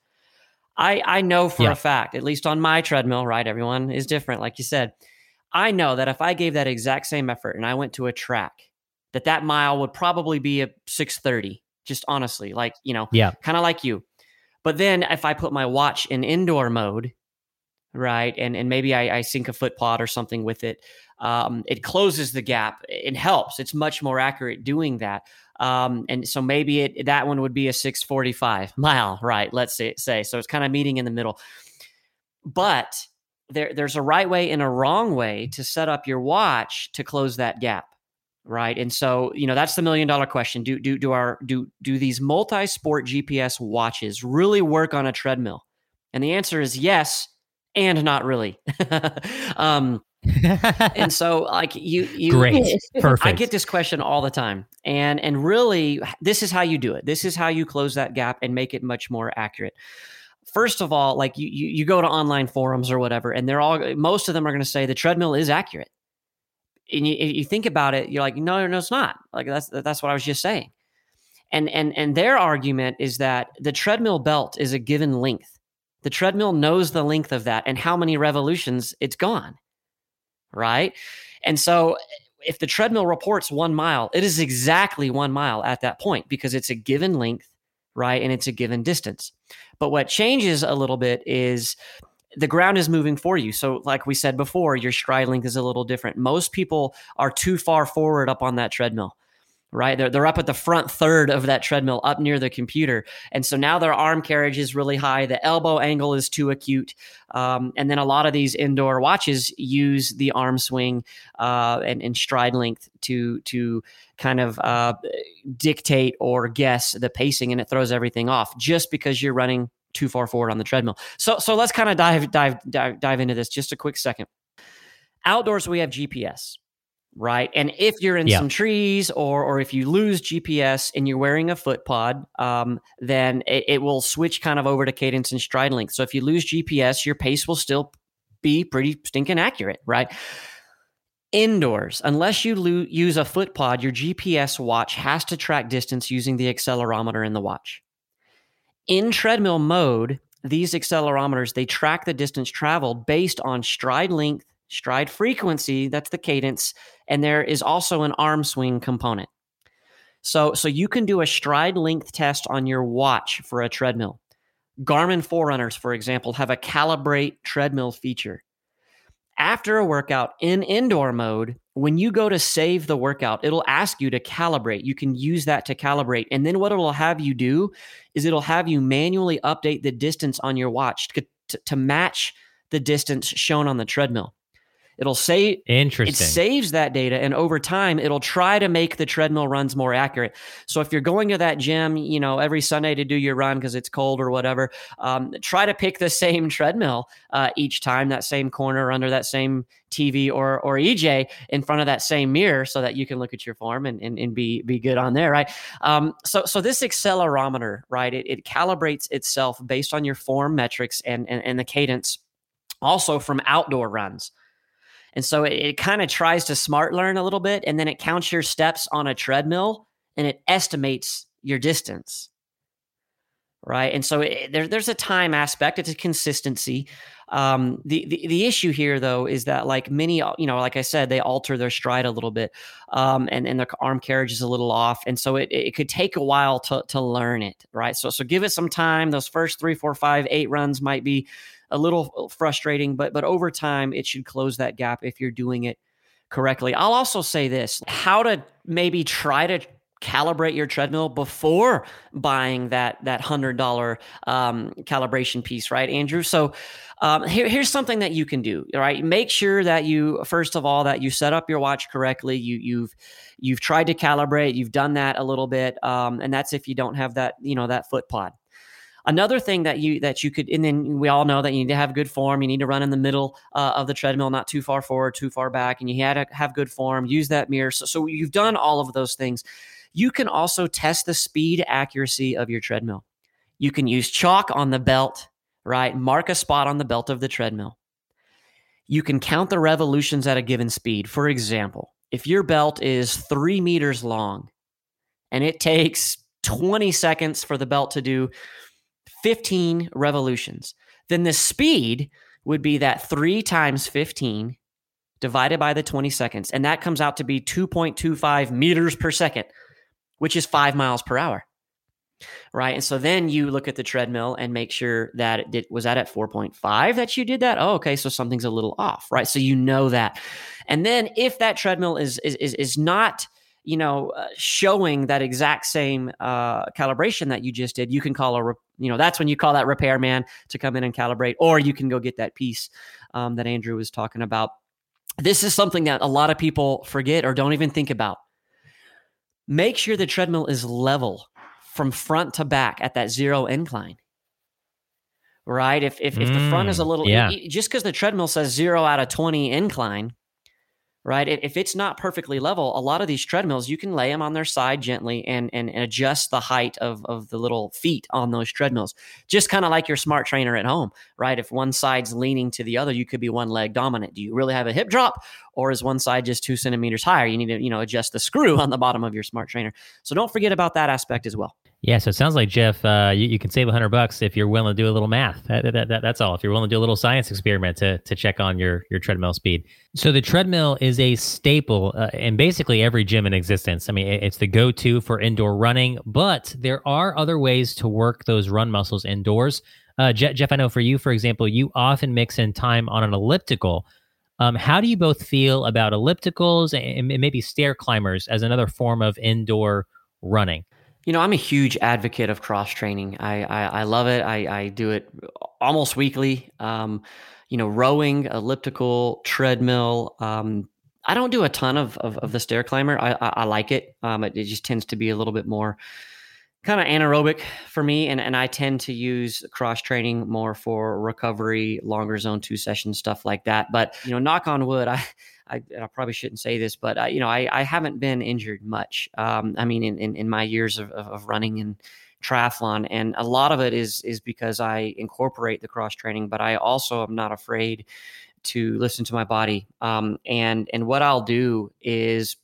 I, I know for Yeah. a fact, at least on my treadmill, right? Everyone is different. Like you said, I know that if I gave that exact same effort and I went to a track, that that mile would probably be a six thirty, just honestly, like, you know, Yeah. kind of like you. But then if I put my watch in indoor mode, right, and, and maybe I, I sync a foot pod or something with it, um, it closes the gap. It helps. It's much more accurate doing that. Um, and so maybe it, that one would be a six forty-five mile, right? Let's say, say. So it's kind of meeting in the middle. But there, there's a right way and a wrong way to set up your watch to close that gap, right? And so, you know, that's the million dollar question. Do do do our do do these multi-sport G P S watches really work on a treadmill? And the answer is yes, and not really. um, and so, like you, you, Great, perfect. I get this question all the time, and and really, this is how you do it. This is how you close that gap and make it much more accurate. First of all, like you, you, you go to online forums or whatever, and they're all most of them are going to say the treadmill is accurate. And you, you think about it, you're like, no, no, it's not. Like that's that's what I was just saying. And and and their argument is that the treadmill belt is a given length. The treadmill knows the length of that and how many revolutions it's gone. Right. And so if the treadmill reports one mile, it is exactly one mile at that point because it's a given length, right? And it's a given distance. But what changes a little bit is the ground is moving for you. So like we said before, your stride length is a little different. Most people are too far forward up on that treadmill, right? They're, they're up at the front third of that treadmill up near the computer. And so now their arm carriage is really high. The elbow angle is too acute. Um, and then a lot of these indoor watches use the arm swing uh, and, and stride length to, to kind of uh, dictate or guess the pacing, and it throws everything off just because you're running too far forward on the treadmill. So, so let's kind of dive, dive, dive, dive into this just a quick second. Outdoors, we have G P S. Right. And if you're in yeah. some trees or or if you lose G P S and you're wearing a foot pod, um, then it, it will switch kind of over to cadence and stride length. So if you lose G P S, your pace will still be pretty stinking accurate. Right. Indoors, unless you lo- use a foot pod, your G P S watch has to track distance using the accelerometer in the watch. In treadmill mode, these accelerometers, they track the distance traveled based on stride length, stride frequency, that's the cadence, and there is also an arm swing component. So, so you can do a stride length test on your watch for a treadmill. Garmin Forerunners, for example, have a calibrate treadmill feature. After a workout in indoor mode, when you go to save the workout, it'll ask you to calibrate. You can use that to calibrate. And then what it'll have you do is it'll have you manually update the distance on your watch to, to, to match the distance shown on the treadmill. It'll say Interesting. It saves that data, and over time, it'll try to make the treadmill runs more accurate. So if you're going to that gym, you know, every Sunday to do your run because it's cold or whatever, um, try to pick the same treadmill uh, each time, that same corner under that same T V or or E J in front of that same mirror, so that you can look at your form and and, and be be good on there, right? Um, so so this accelerometer, right? It, it calibrates itself based on your form metrics and and, and the cadence, also from outdoor runs. And so it, it kind of tries to smart learn a little bit, and then it counts your steps on a treadmill and it estimates your distance, right? And so it, there, there's a time aspect. It's a consistency. Um, the, the the issue here, though, is that like many, you know, like I said, they alter their stride a little bit, um, and, and their arm carriage is a little off. And so it, it could take a while to to learn it, right? So so give it some time. Those first three, four, five, eight runs might be a little frustrating, but but over time, it should close that gap if you're doing it correctly. I'll also say this, how to maybe try to calibrate your treadmill before buying that that one hundred dollars um, calibration piece, right, Andrew? So um, here, here's something that you can do, right? Make sure that you, first of all, that you set up your watch correctly. You, you've you've tried to calibrate. You've done that a little bit, um, and that's if you don't have that, you know, that foot pod. Another thing that you that you could, and then we all know that you need to have good form. You need to run in the middle uh, of the treadmill, not too far forward, too far back, and you had to have good form. Use that mirror. So, so you've done all of those things. You can also test the speed accuracy of your treadmill. You can use chalk on the belt, right? Mark a spot on the belt of the treadmill. You can count the revolutions at a given speed. For example, if your belt is three meters long and it takes twenty seconds for the belt to do fifteen revolutions, then the speed would be that three times fifteen divided by the twenty seconds. And that comes out to be two point two five meters per second, which is five miles per hour, right? And so then you look at the treadmill and make sure that it did, was that at four point five that you did that? Oh, okay, so something's a little off, right? So you know that. And then if that treadmill is is is, is not, you know, uh, showing that exact same uh, calibration that you just did, you can call a, you know, that's when you call that repairman to come in and calibrate, or you can go get that piece um, that Andrew was talking about. This is something that a lot of people forget or don't even think about. Make sure the treadmill is level from front to back at that zero incline, right? If if, if mm, the front is a little, yeah. just because the treadmill says zero out of twenty incline, right? If it's not perfectly level, a lot of these treadmills, you can lay them on their side gently and, and, and adjust the height of, of the little feet on those treadmills. Just kind of like your smart trainer at home, right? If one side's leaning to the other, you could be one leg dominant. Do you really have a hip drop, or is one side just two centimeters higher? You need to, you know, adjust the screw on the bottom of your smart trainer. So don't forget about that aspect as well. Yeah, so it sounds like, Jeff, uh, you, you can save a hundred bucks if you're willing to do a little math. That, that, that, that's all. If you're willing to do a little science experiment to to check on your your treadmill speed. So the treadmill is a staple uh, in basically every gym in existence. I mean, it's the go-to for indoor running, but there are other ways to work those run muscles indoors. Uh, Je- Jeff, I know for you, for example, you often mix in time on an elliptical. Um, how do you both feel about ellipticals and, and maybe stair climbers as another form of indoor running? You know, I'm a huge advocate of cross training. I, I, I love it. I, I do it almost weekly. Um, you know, rowing, elliptical, treadmill. Um, I don't do a ton of of, of the stair climber. I, I, I like it. Um, it. It just tends to be a little bit more kind of anaerobic for me, and and I tend to use cross training more for recovery, longer zone two session stuff like that. But you know, knock on wood, I. I, I probably shouldn't say this, but uh, you know, I, I haven't been injured much. Um, I mean, in, in, in my years of, of, of running and triathlon, and a lot of it is is because I incorporate the cross training, but I also am not afraid to listen to my body. Um, and and what I'll do is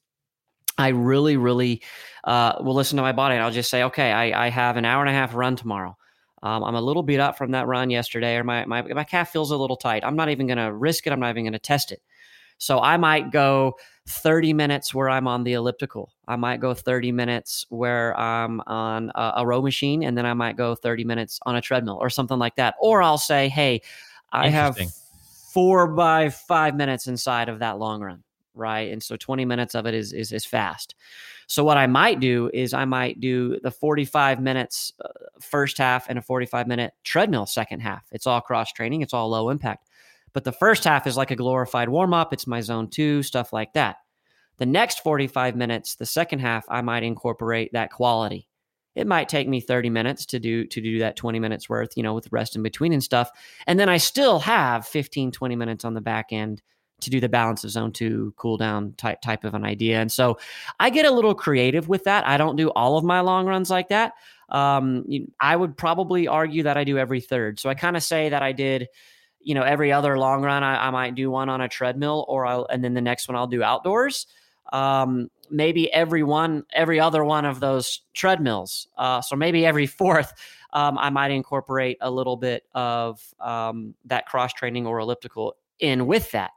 I really, really uh, will listen to my body, and I'll just say, okay, I, I have an hour and a half run tomorrow. Um, I'm a little beat up from that run yesterday, or my my my calf feels a little tight. I'm not even going to risk it. I'm not even going to test it. So I might go thirty minutes where I'm on the elliptical. I might go thirty minutes where I'm on a, a row machine, and then I might go thirty minutes on a treadmill or something like that. Or I'll say, hey, I have four by five minutes inside of that long run, right? And so twenty minutes of it is is, is fast. So what I might do is I might do the forty-five minutes first half and a forty-five minute treadmill second half. It's all cross training. It's all low impact. But the first half is like a glorified warm up. It's my zone two, stuff like that. The next forty-five minutes, the second half, I might incorporate that quality. It might take me thirty minutes to do to do that twenty minutes worth, you know, with rest in between and stuff. And then I still have fifteen, twenty minutes on the back end to do the balance of zone two, cool down type, type of an idea. And so I get a little creative with that. I don't do all of my long runs like that. Um, I would probably argue that I do every third. So I kind of say that I did, you know, every other long run, I, I might do one on a treadmill, or I'll, and then the next one I'll do outdoors. Um, maybe every one, every other one of those treadmills. Uh, so maybe every fourth, um, I might incorporate a little bit of um, that cross training or elliptical in with that.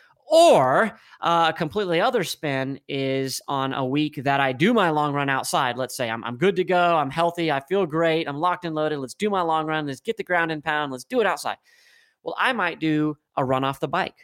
Or uh, a completely other spin is on a week that I do my long run outside. Let's say I'm I'm good to go. I'm healthy. I feel great. I'm locked and loaded. Let's do my long run. Let's get the ground and pound. Let's do it outside. Well, I might do a run off the bike,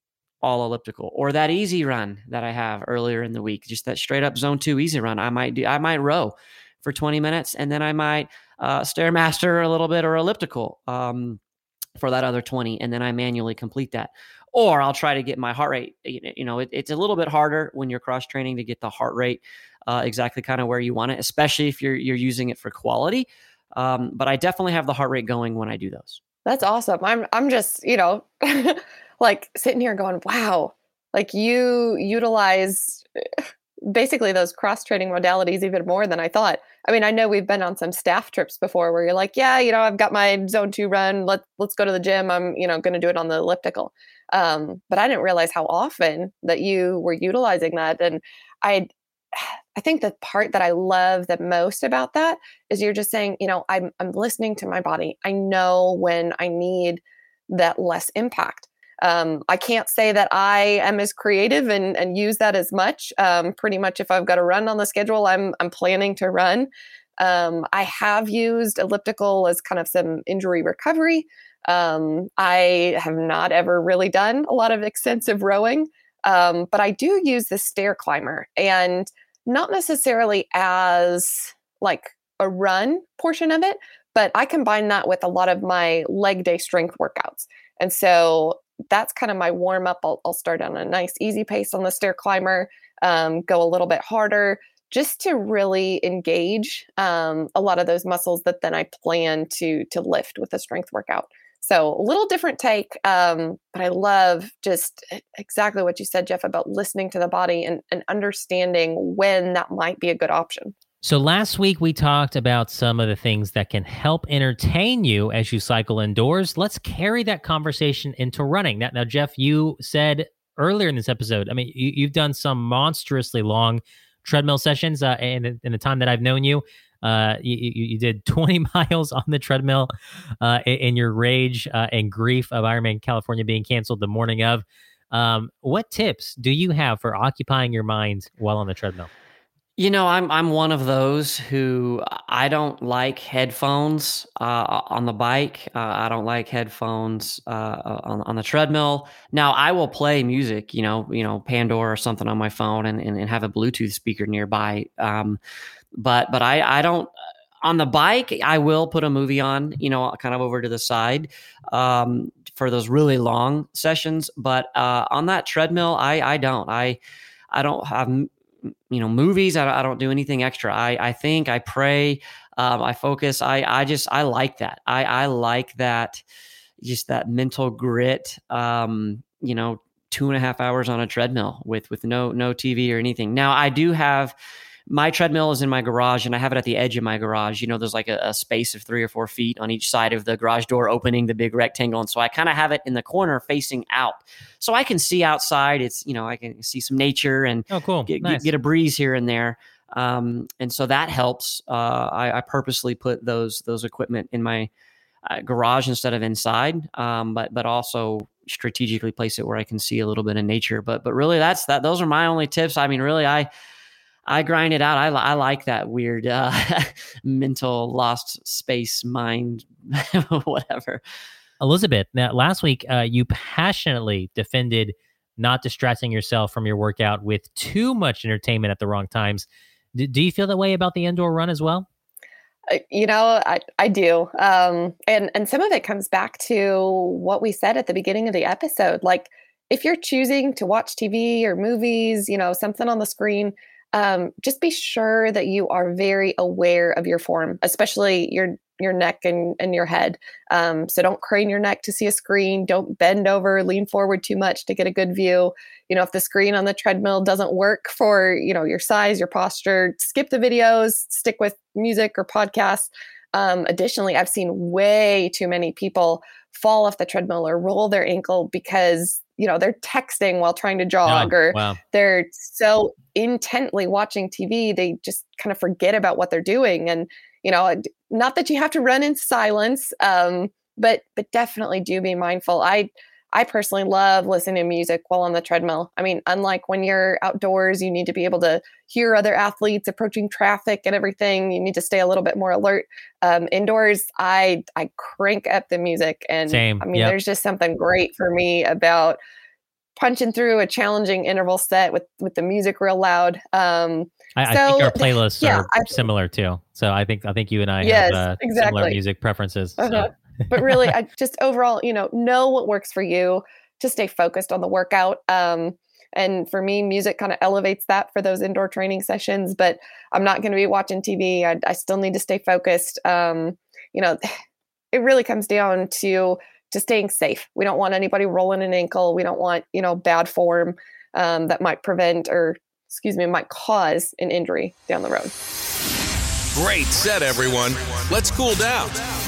all elliptical, or that easy run that I have earlier in the week, just that straight up zone two easy run. I might do. I might row for twenty minutes, and then I might uh, Stairmaster a little bit or elliptical um, for that other twenty, and then I manually complete that. Or I'll try to get my heart rate. You know, it, it's a little bit harder when you're cross training to get the heart rate uh, exactly kind of where you want it, especially if you're you're using it for quality. Um, but I definitely have the heart rate going when I do those. That's awesome. I'm I'm just, you know, like sitting here going, wow, like you utilize basically those cross training modalities even more than I thought. I mean, I know we've been on some staff trips before where you're like, yeah, you know, I've got my zone two run. Let, let's go to the gym. I'm, you know, going to do it on the elliptical. Um, but I didn't realize how often that you were utilizing that. And I, I think the part that I love the most about that is you're just saying, you know, I'm, I'm listening to my body. I know when I need that less impact. Um, I can't say that I am as creative and, and use that as much. Um, pretty much if I've got a run on the schedule, I'm, I'm planning to run. Um, I have used elliptical as kind of some injury recovery. Um, I have not ever really done a lot of extensive rowing. Um, but I do use the stair climber, and not necessarily as like a run portion of it, but I combine that with a lot of my leg day strength workouts. And so that's kind of my warm up. I'll, I'll start on a nice easy pace on the stair climber, um, go a little bit harder just to really engage um, a lot of those muscles that then I plan to, to lift with a strength workout. So a little different take, um, but I love just exactly what you said, Jeff, about listening to the body and, and understanding when that might be a good option. So last week we talked about some of the things that can help entertain you as you cycle indoors. Let's carry that conversation into running. Now, now Jeff, you said earlier in this episode, I mean, you, you've done some monstrously long treadmill sessions uh, in, in the time that I've known you. Uh, you, you, you did twenty miles on the treadmill uh, in, in your rage uh, and grief of Ironman California being canceled the morning of. Um, what tips do you have for occupying your mind while on the treadmill? You know, I'm I'm one of those who I don't like headphones uh, on the bike. Uh, I don't like headphones uh, on on the treadmill. Now, I will play music, you know, you know, Pandora or something on my phone, and and, and have a Bluetooth speaker nearby. Um, but but I I don't on the bike. I will put a movie on, you know, kind of over to the side um, for those really long sessions. But uh, on that treadmill, I I don't I I don't have. you know, movies. I, I don't do anything extra. I, I think, I pray, um, I focus. I, I just, I like that. I, I like that, just that mental grit, um, you know, two and a half hours on a treadmill with, with no, no T V or anything. Now I do have, my treadmill is in my garage, and I have it at the edge of my garage. You know, there's like a, a space of three or four feet on each side of the garage door opening, the big rectangle. And so I kind of have it in the corner facing out, so I can see outside. It's, you know, I can see some nature and oh, cool. get, Nice. get, get a breeze here and there. Um, and so that helps. Uh, I, I purposely put those, those equipment in my uh, garage instead of inside. Um, but, but also strategically place it where I can see a little bit of nature. But, but really that's that, those are my only tips. I mean, really, I, I grind it out. I, I like that weird uh, mental lost space mind, whatever. Elizabeth, now last week uh, you passionately defended not distracting yourself from your workout with too much entertainment at the wrong times. D- do you feel that way about the indoor run as well? You know, I, I do. Um, and, and some of it comes back to what we said at the beginning of the episode. Like, if you're choosing to watch T V or movies, you know, something on the screen, um, just be sure that you are very aware of your form, especially your your neck and, and your head. Um, so don't crane your neck to see a screen. Don't bend over, lean forward too much to get a good view. You know, if the screen on the treadmill doesn't work for, you know, your size, your posture, skip the videos, stick with music or podcasts. Um, additionally, I've seen way too many people fall off the treadmill or roll their ankle because, you know, they're texting while trying to jog, oh, or wow. they're so intently watching T V, they just kind of forget about what they're doing. And, you know, not that you have to run in silence, um, but but definitely do be mindful. I I personally love listening to music while on the treadmill. I mean, unlike when you're outdoors, you need to be able to hear other athletes approaching traffic and everything. You need to stay a little bit more alert. Um, indoors, I I crank up the music, and Same. I mean, Yep. there's just something great for me about punching through a challenging interval set with with the music real loud. Um, I, I so, think our playlists yeah, are I, similar too. So I think I think you and I Yes, have uh, exactly. similar music preferences. So. Uh-huh. But really, I just overall, you know, know what works for you to stay focused on the workout. Um, and for me, music kind of elevates that for those indoor training sessions. But I'm not going to be watching T V. I, I still need to stay focused. Um, you know, it really comes down to to staying safe. We don't want anybody rolling an ankle. We don't want, you know, bad form um, that might prevent or, excuse me, might cause an injury down the road. Great set, everyone. Let's cool down.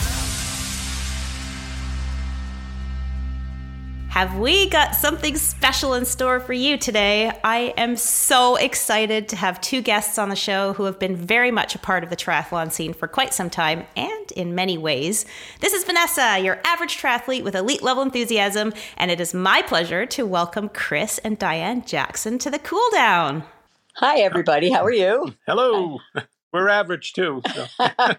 Have we got something special in store for you today? I am so excited to have two guests on the show who have been very much a part of the triathlon scene for quite some time, and in many ways. This is Vanessa, your average triathlete with elite level enthusiasm, and it is my pleasure to welcome Chris and Diane Jackson to the Cool Down. Hi, everybody. How are you? Hello. We're average too. So.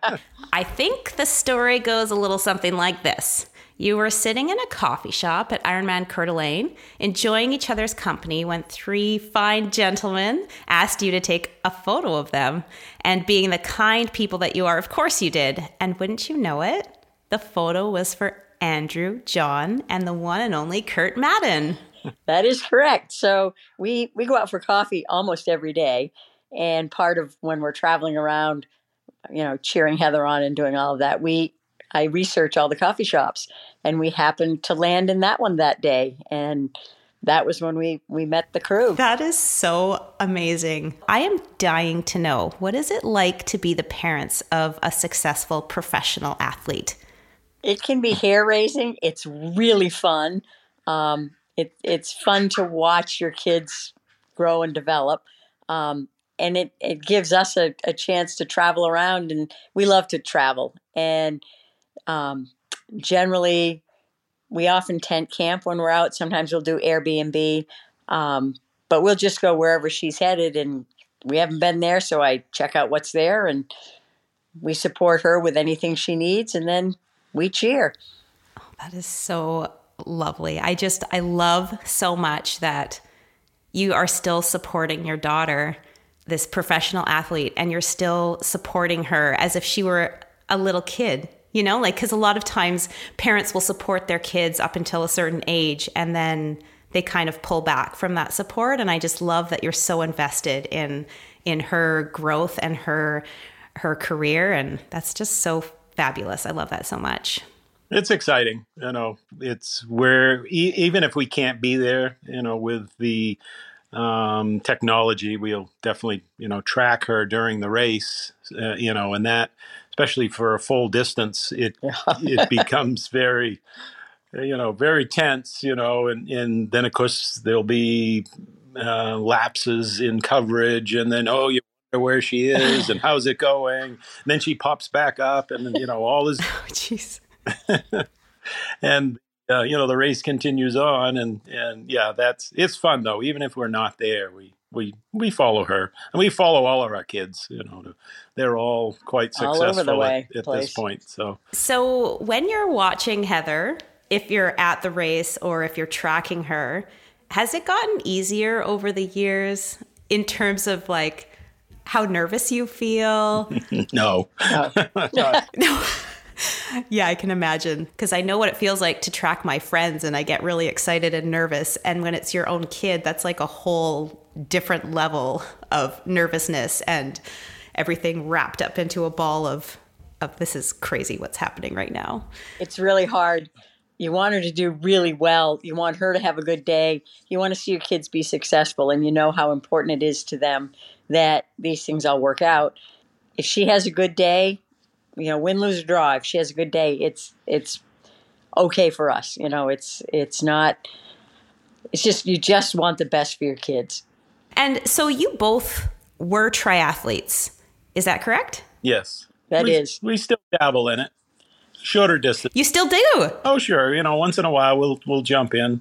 I think the story goes a little something like this. You were sitting in a coffee shop at Ironman Coeur d'Alene, enjoying each other's company when three fine gentlemen asked you to take a photo of them. And being the kind people that you are, of course you did. And wouldn't you know it, the photo was for Andrew, John, and the one and only Kurt Madden. That is correct. So we, we go out for coffee almost every day. And part of when we're traveling around, you know, cheering Heather on and doing all of that, we I research all the coffee shops, and we happened to land in that one that day. And that was when we, we met the crew. That is so amazing. I am dying to know, what is it like to be the parents of a successful professional athlete? It can be hair raising. It's really fun. Um, it, it's fun to watch your kids grow and develop. Um, and it, it gives us a, a chance to travel around, and we love to travel. And Um, generally, we often tent camp when we're out. Sometimes we'll do Airbnb, um, but we'll just go wherever she's headed. And we haven't been there, so I check out what's there, and we support her with anything she needs, and then we cheer. Oh, that is so lovely. I just, I love so much that you are still supporting your daughter, this professional athlete, and you're still supporting her as if she were a little kid. You know, like, because a lot of times parents will support their kids up until a certain age, and then they kind of pull back from that support. And I just love that you're so invested in in her growth and her her career. And that's just so fabulous. I love that so much. It's exciting. You know, it's where e- even if we can't be there, you know, with the um, technology, we'll definitely, you know, track her during the race, uh, you know, and that, especially for a full distance, it it becomes very, you know, very tense, you know, and, and then, of course, there'll be uh, lapses in coverage, and then, oh, you wonder where she is and how's it going? And then she pops back up, and, you know, all is... Oh, jeez. And, uh, you know, the race continues on, and, and yeah, that's, it's fun, though. Even if we're not there, we, we, we follow her, and we follow all of our kids, you know, they're all quite successful all over the way, at, at this point. So, so when you're watching Heather, if you're at the race or if you're tracking her, has it gotten easier over the years in terms of like how nervous you feel? No. No. No. Yeah, I can imagine, because I know what it feels like to track my friends, and I get really excited and nervous. And when it's your own kid, that's like a whole different level of nervousness and everything wrapped up into a ball of, of this is crazy what's happening right now. It's really hard. You want her to do really well. You want her to have a good day. You want to see your kids be successful, and you know how important it is to them that these things all work out. If she has a good day, you know, win, lose, or draw, if she has a good day, it's it's okay for us. You know, it's it's not, it's just, you just want the best for your kids. And so you both were triathletes. Is that correct? Yes. That we, is. We still dabble in it. Shorter distance. You still do? Oh, sure. You know, once in a while we'll we'll jump in.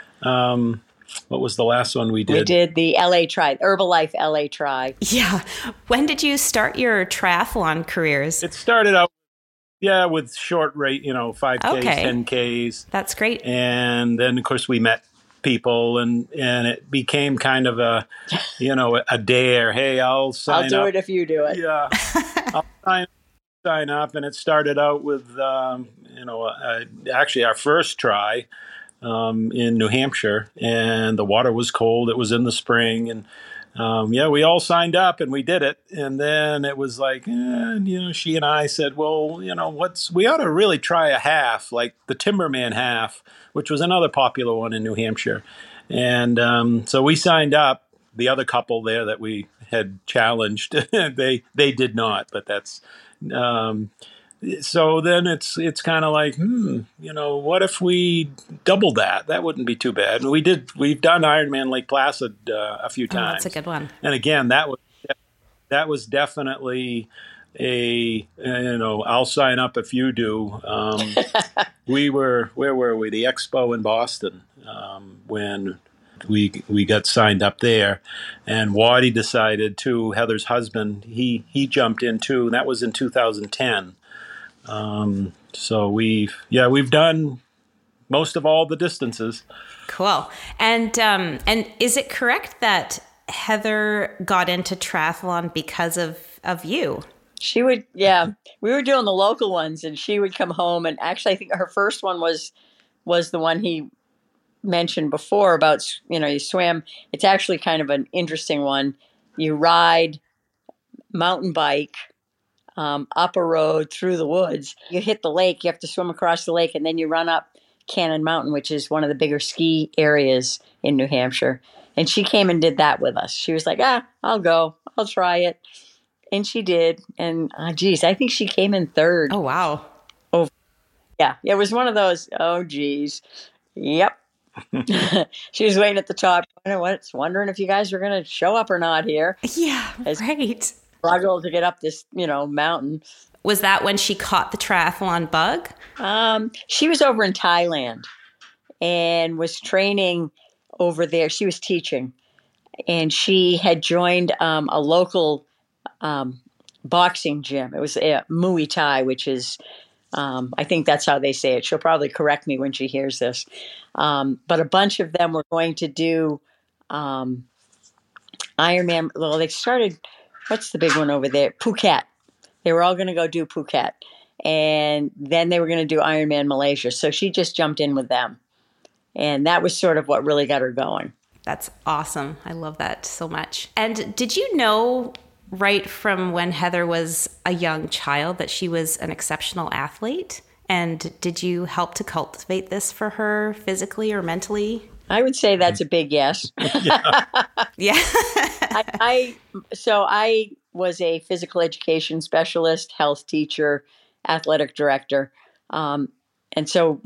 Um, what was the last one we did? We did the L A Tri, Herbalife L A Tri. Yeah. When did you start your triathlon careers? It started out, yeah, with short rate, you know, five Ks, Okay. ten Ks. That's great. And then, of course, we met people, and, and it became kind of a, you know, a dare. Hey, I'll sign I'll do up. it if you do it. Yeah. I'll sign, sign up. And it started out with, um, you know, uh, actually our first try um, in New Hampshire, and the water was cold. It was in the spring, and um, yeah, we all signed up and we did it. And then it was like, eh, you know, she and I said, well, you know, what's, we ought to really try a half, like the Timberman half, which was another popular one in New Hampshire. And um, so we signed up. The other couple there that we had challenged, they they did not, but that's, um, so then it's it's kind of like, hmm, you know, what if we double that? That wouldn't be too bad. And we did, we've done Ironman Lake Placid uh, a few Oh, times. that's a good one. And again, that was that was definitely a, you know, I'll sign up if you do. Um, we were, where were we? The Expo in Boston, um, when we we got signed up there, and Waddy decided to, Heather's husband, he he jumped in too, and that was in two thousand ten. Um, so we've, yeah, we've done most of all the distances. Cool. And um, and is it correct that Heather got into triathlon because of, of you? She would, yeah. We were doing the local ones, and she would come home, and actually, I think her first one was was the one he mentioned before about, you know, you swim. It's actually kind of an interesting one. You ride mountain bike um, up a road through the woods. You hit the lake. You have to swim across the lake, and then you run up Cannon Mountain, which is one of the bigger ski areas in New Hampshire. And she came and did that with us. She was like, ah, I'll go. I'll try it. And she did. And, uh, geez, I think she came in third. Oh, wow. Oh, yeah. It was one of those, oh, geez. Yep. She was waiting at the top, wondering if you guys were going to show up or not here. Yeah, As right. Struggle to get up this, you know, mountain. Was that when she caught the triathlon bug? Um, she was over in Thailand and was training over there. She was teaching, and she had joined um, a local um, boxing gym. It was a Muay Thai, which is, um, I think that's how they say it. She'll probably correct me when she hears this. Um, but a bunch of them were going to do um, Ironman. Well, they started, what's the big one over there? Phuket. They were all going to go do Phuket. And then they were going to do Ironman Malaysia. So she just jumped in with them. And that was sort of what really got her going. That's awesome. I love that so much. And did you know right from when Heather was a young child that she was an exceptional athlete? And did you help to cultivate this for her physically or mentally? I would say that's a big yes. Yeah. I, I so I was a physical education specialist, health teacher, athletic director. Um, and so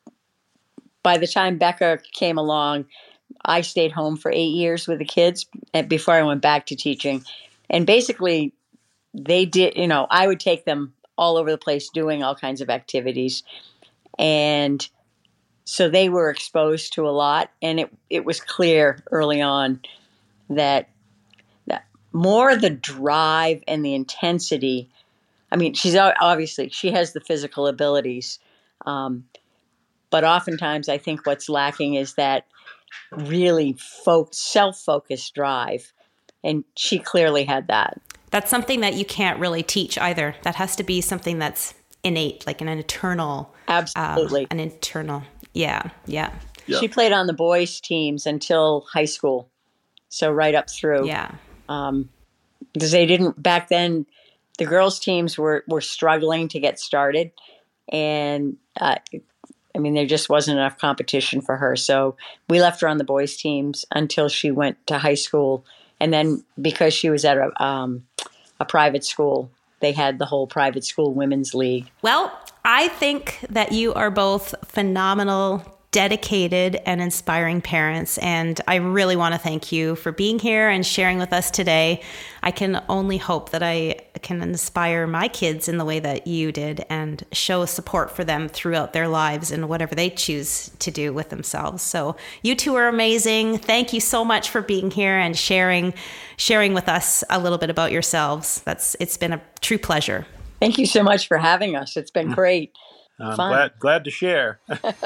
by the time Becca came along, I stayed home for eight years with the kids before I went back to teaching. And basically, they did, you know, I would take them all over the place doing all kinds of activities. And so they were exposed to a lot. And it, it was clear early on that, that more the drive and the intensity. I mean, she's obviously, she has the physical abilities. Um, but oftentimes I think what's lacking is that really fo- self-focused drive. And she clearly had that. That's something that you can't really teach either. That has to be something that's innate, like an internal. Absolutely. Um, an internal. Yeah. Yeah. Yeah. She played on the boys' teams until high school. So right up through. Yeah. Um, because they didn't, back then, the girls' teams were, were struggling to get started. And, uh, I mean, there just wasn't enough competition for her. So we left her on the boys' teams until she went to high school. And then because she was at a, um, a private school, they had the whole private school women's league. Well, I think that you are both phenomenal, dedicated, and inspiring parents. And I really want to thank you for being here and sharing with us today. I can only hope that I can inspire my kids in the way that you did and show support for them throughout their lives and whatever they choose to do with themselves. So you two are amazing. Thank you so much for being here and sharing sharing with us a little bit about yourselves. That's it's been a true pleasure. Thank you so much for having us. It's been great. I'm Fun. glad glad to share.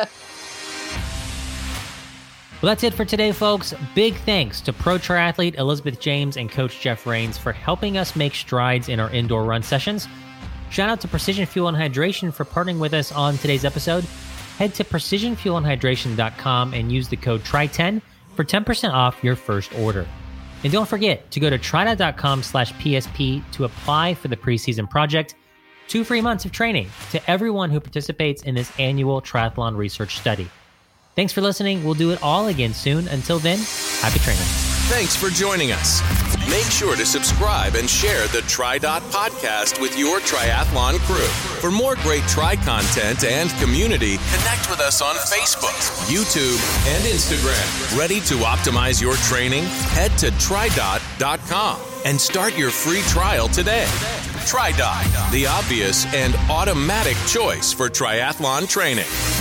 Well, that's it for today, folks. Big thanks to pro triathlete Elizabeth James and Coach Jeff Rains for helping us make strides in our indoor run sessions. Shout out to Precision Fuel and Hydration for partnering with us on today's episode. Head to precision fuel and hydration dot com and use the code T R I ten for ten percent off your first order. And don't forget to go to tridot dot com slash P S P to apply for the preseason project. Two free months of training to everyone who participates in this annual triathlon research study. Thanks for listening. We'll do it all again soon. Until then, happy training. Thanks for joining us. Make sure to subscribe and share the TriDot podcast with your triathlon crew. For more great Tri content and community, connect with us on Facebook, YouTube, and Instagram. Ready to optimize your training? Head to tridot dot com and start your free trial today. TriDot, the obvious and automatic choice for triathlon training.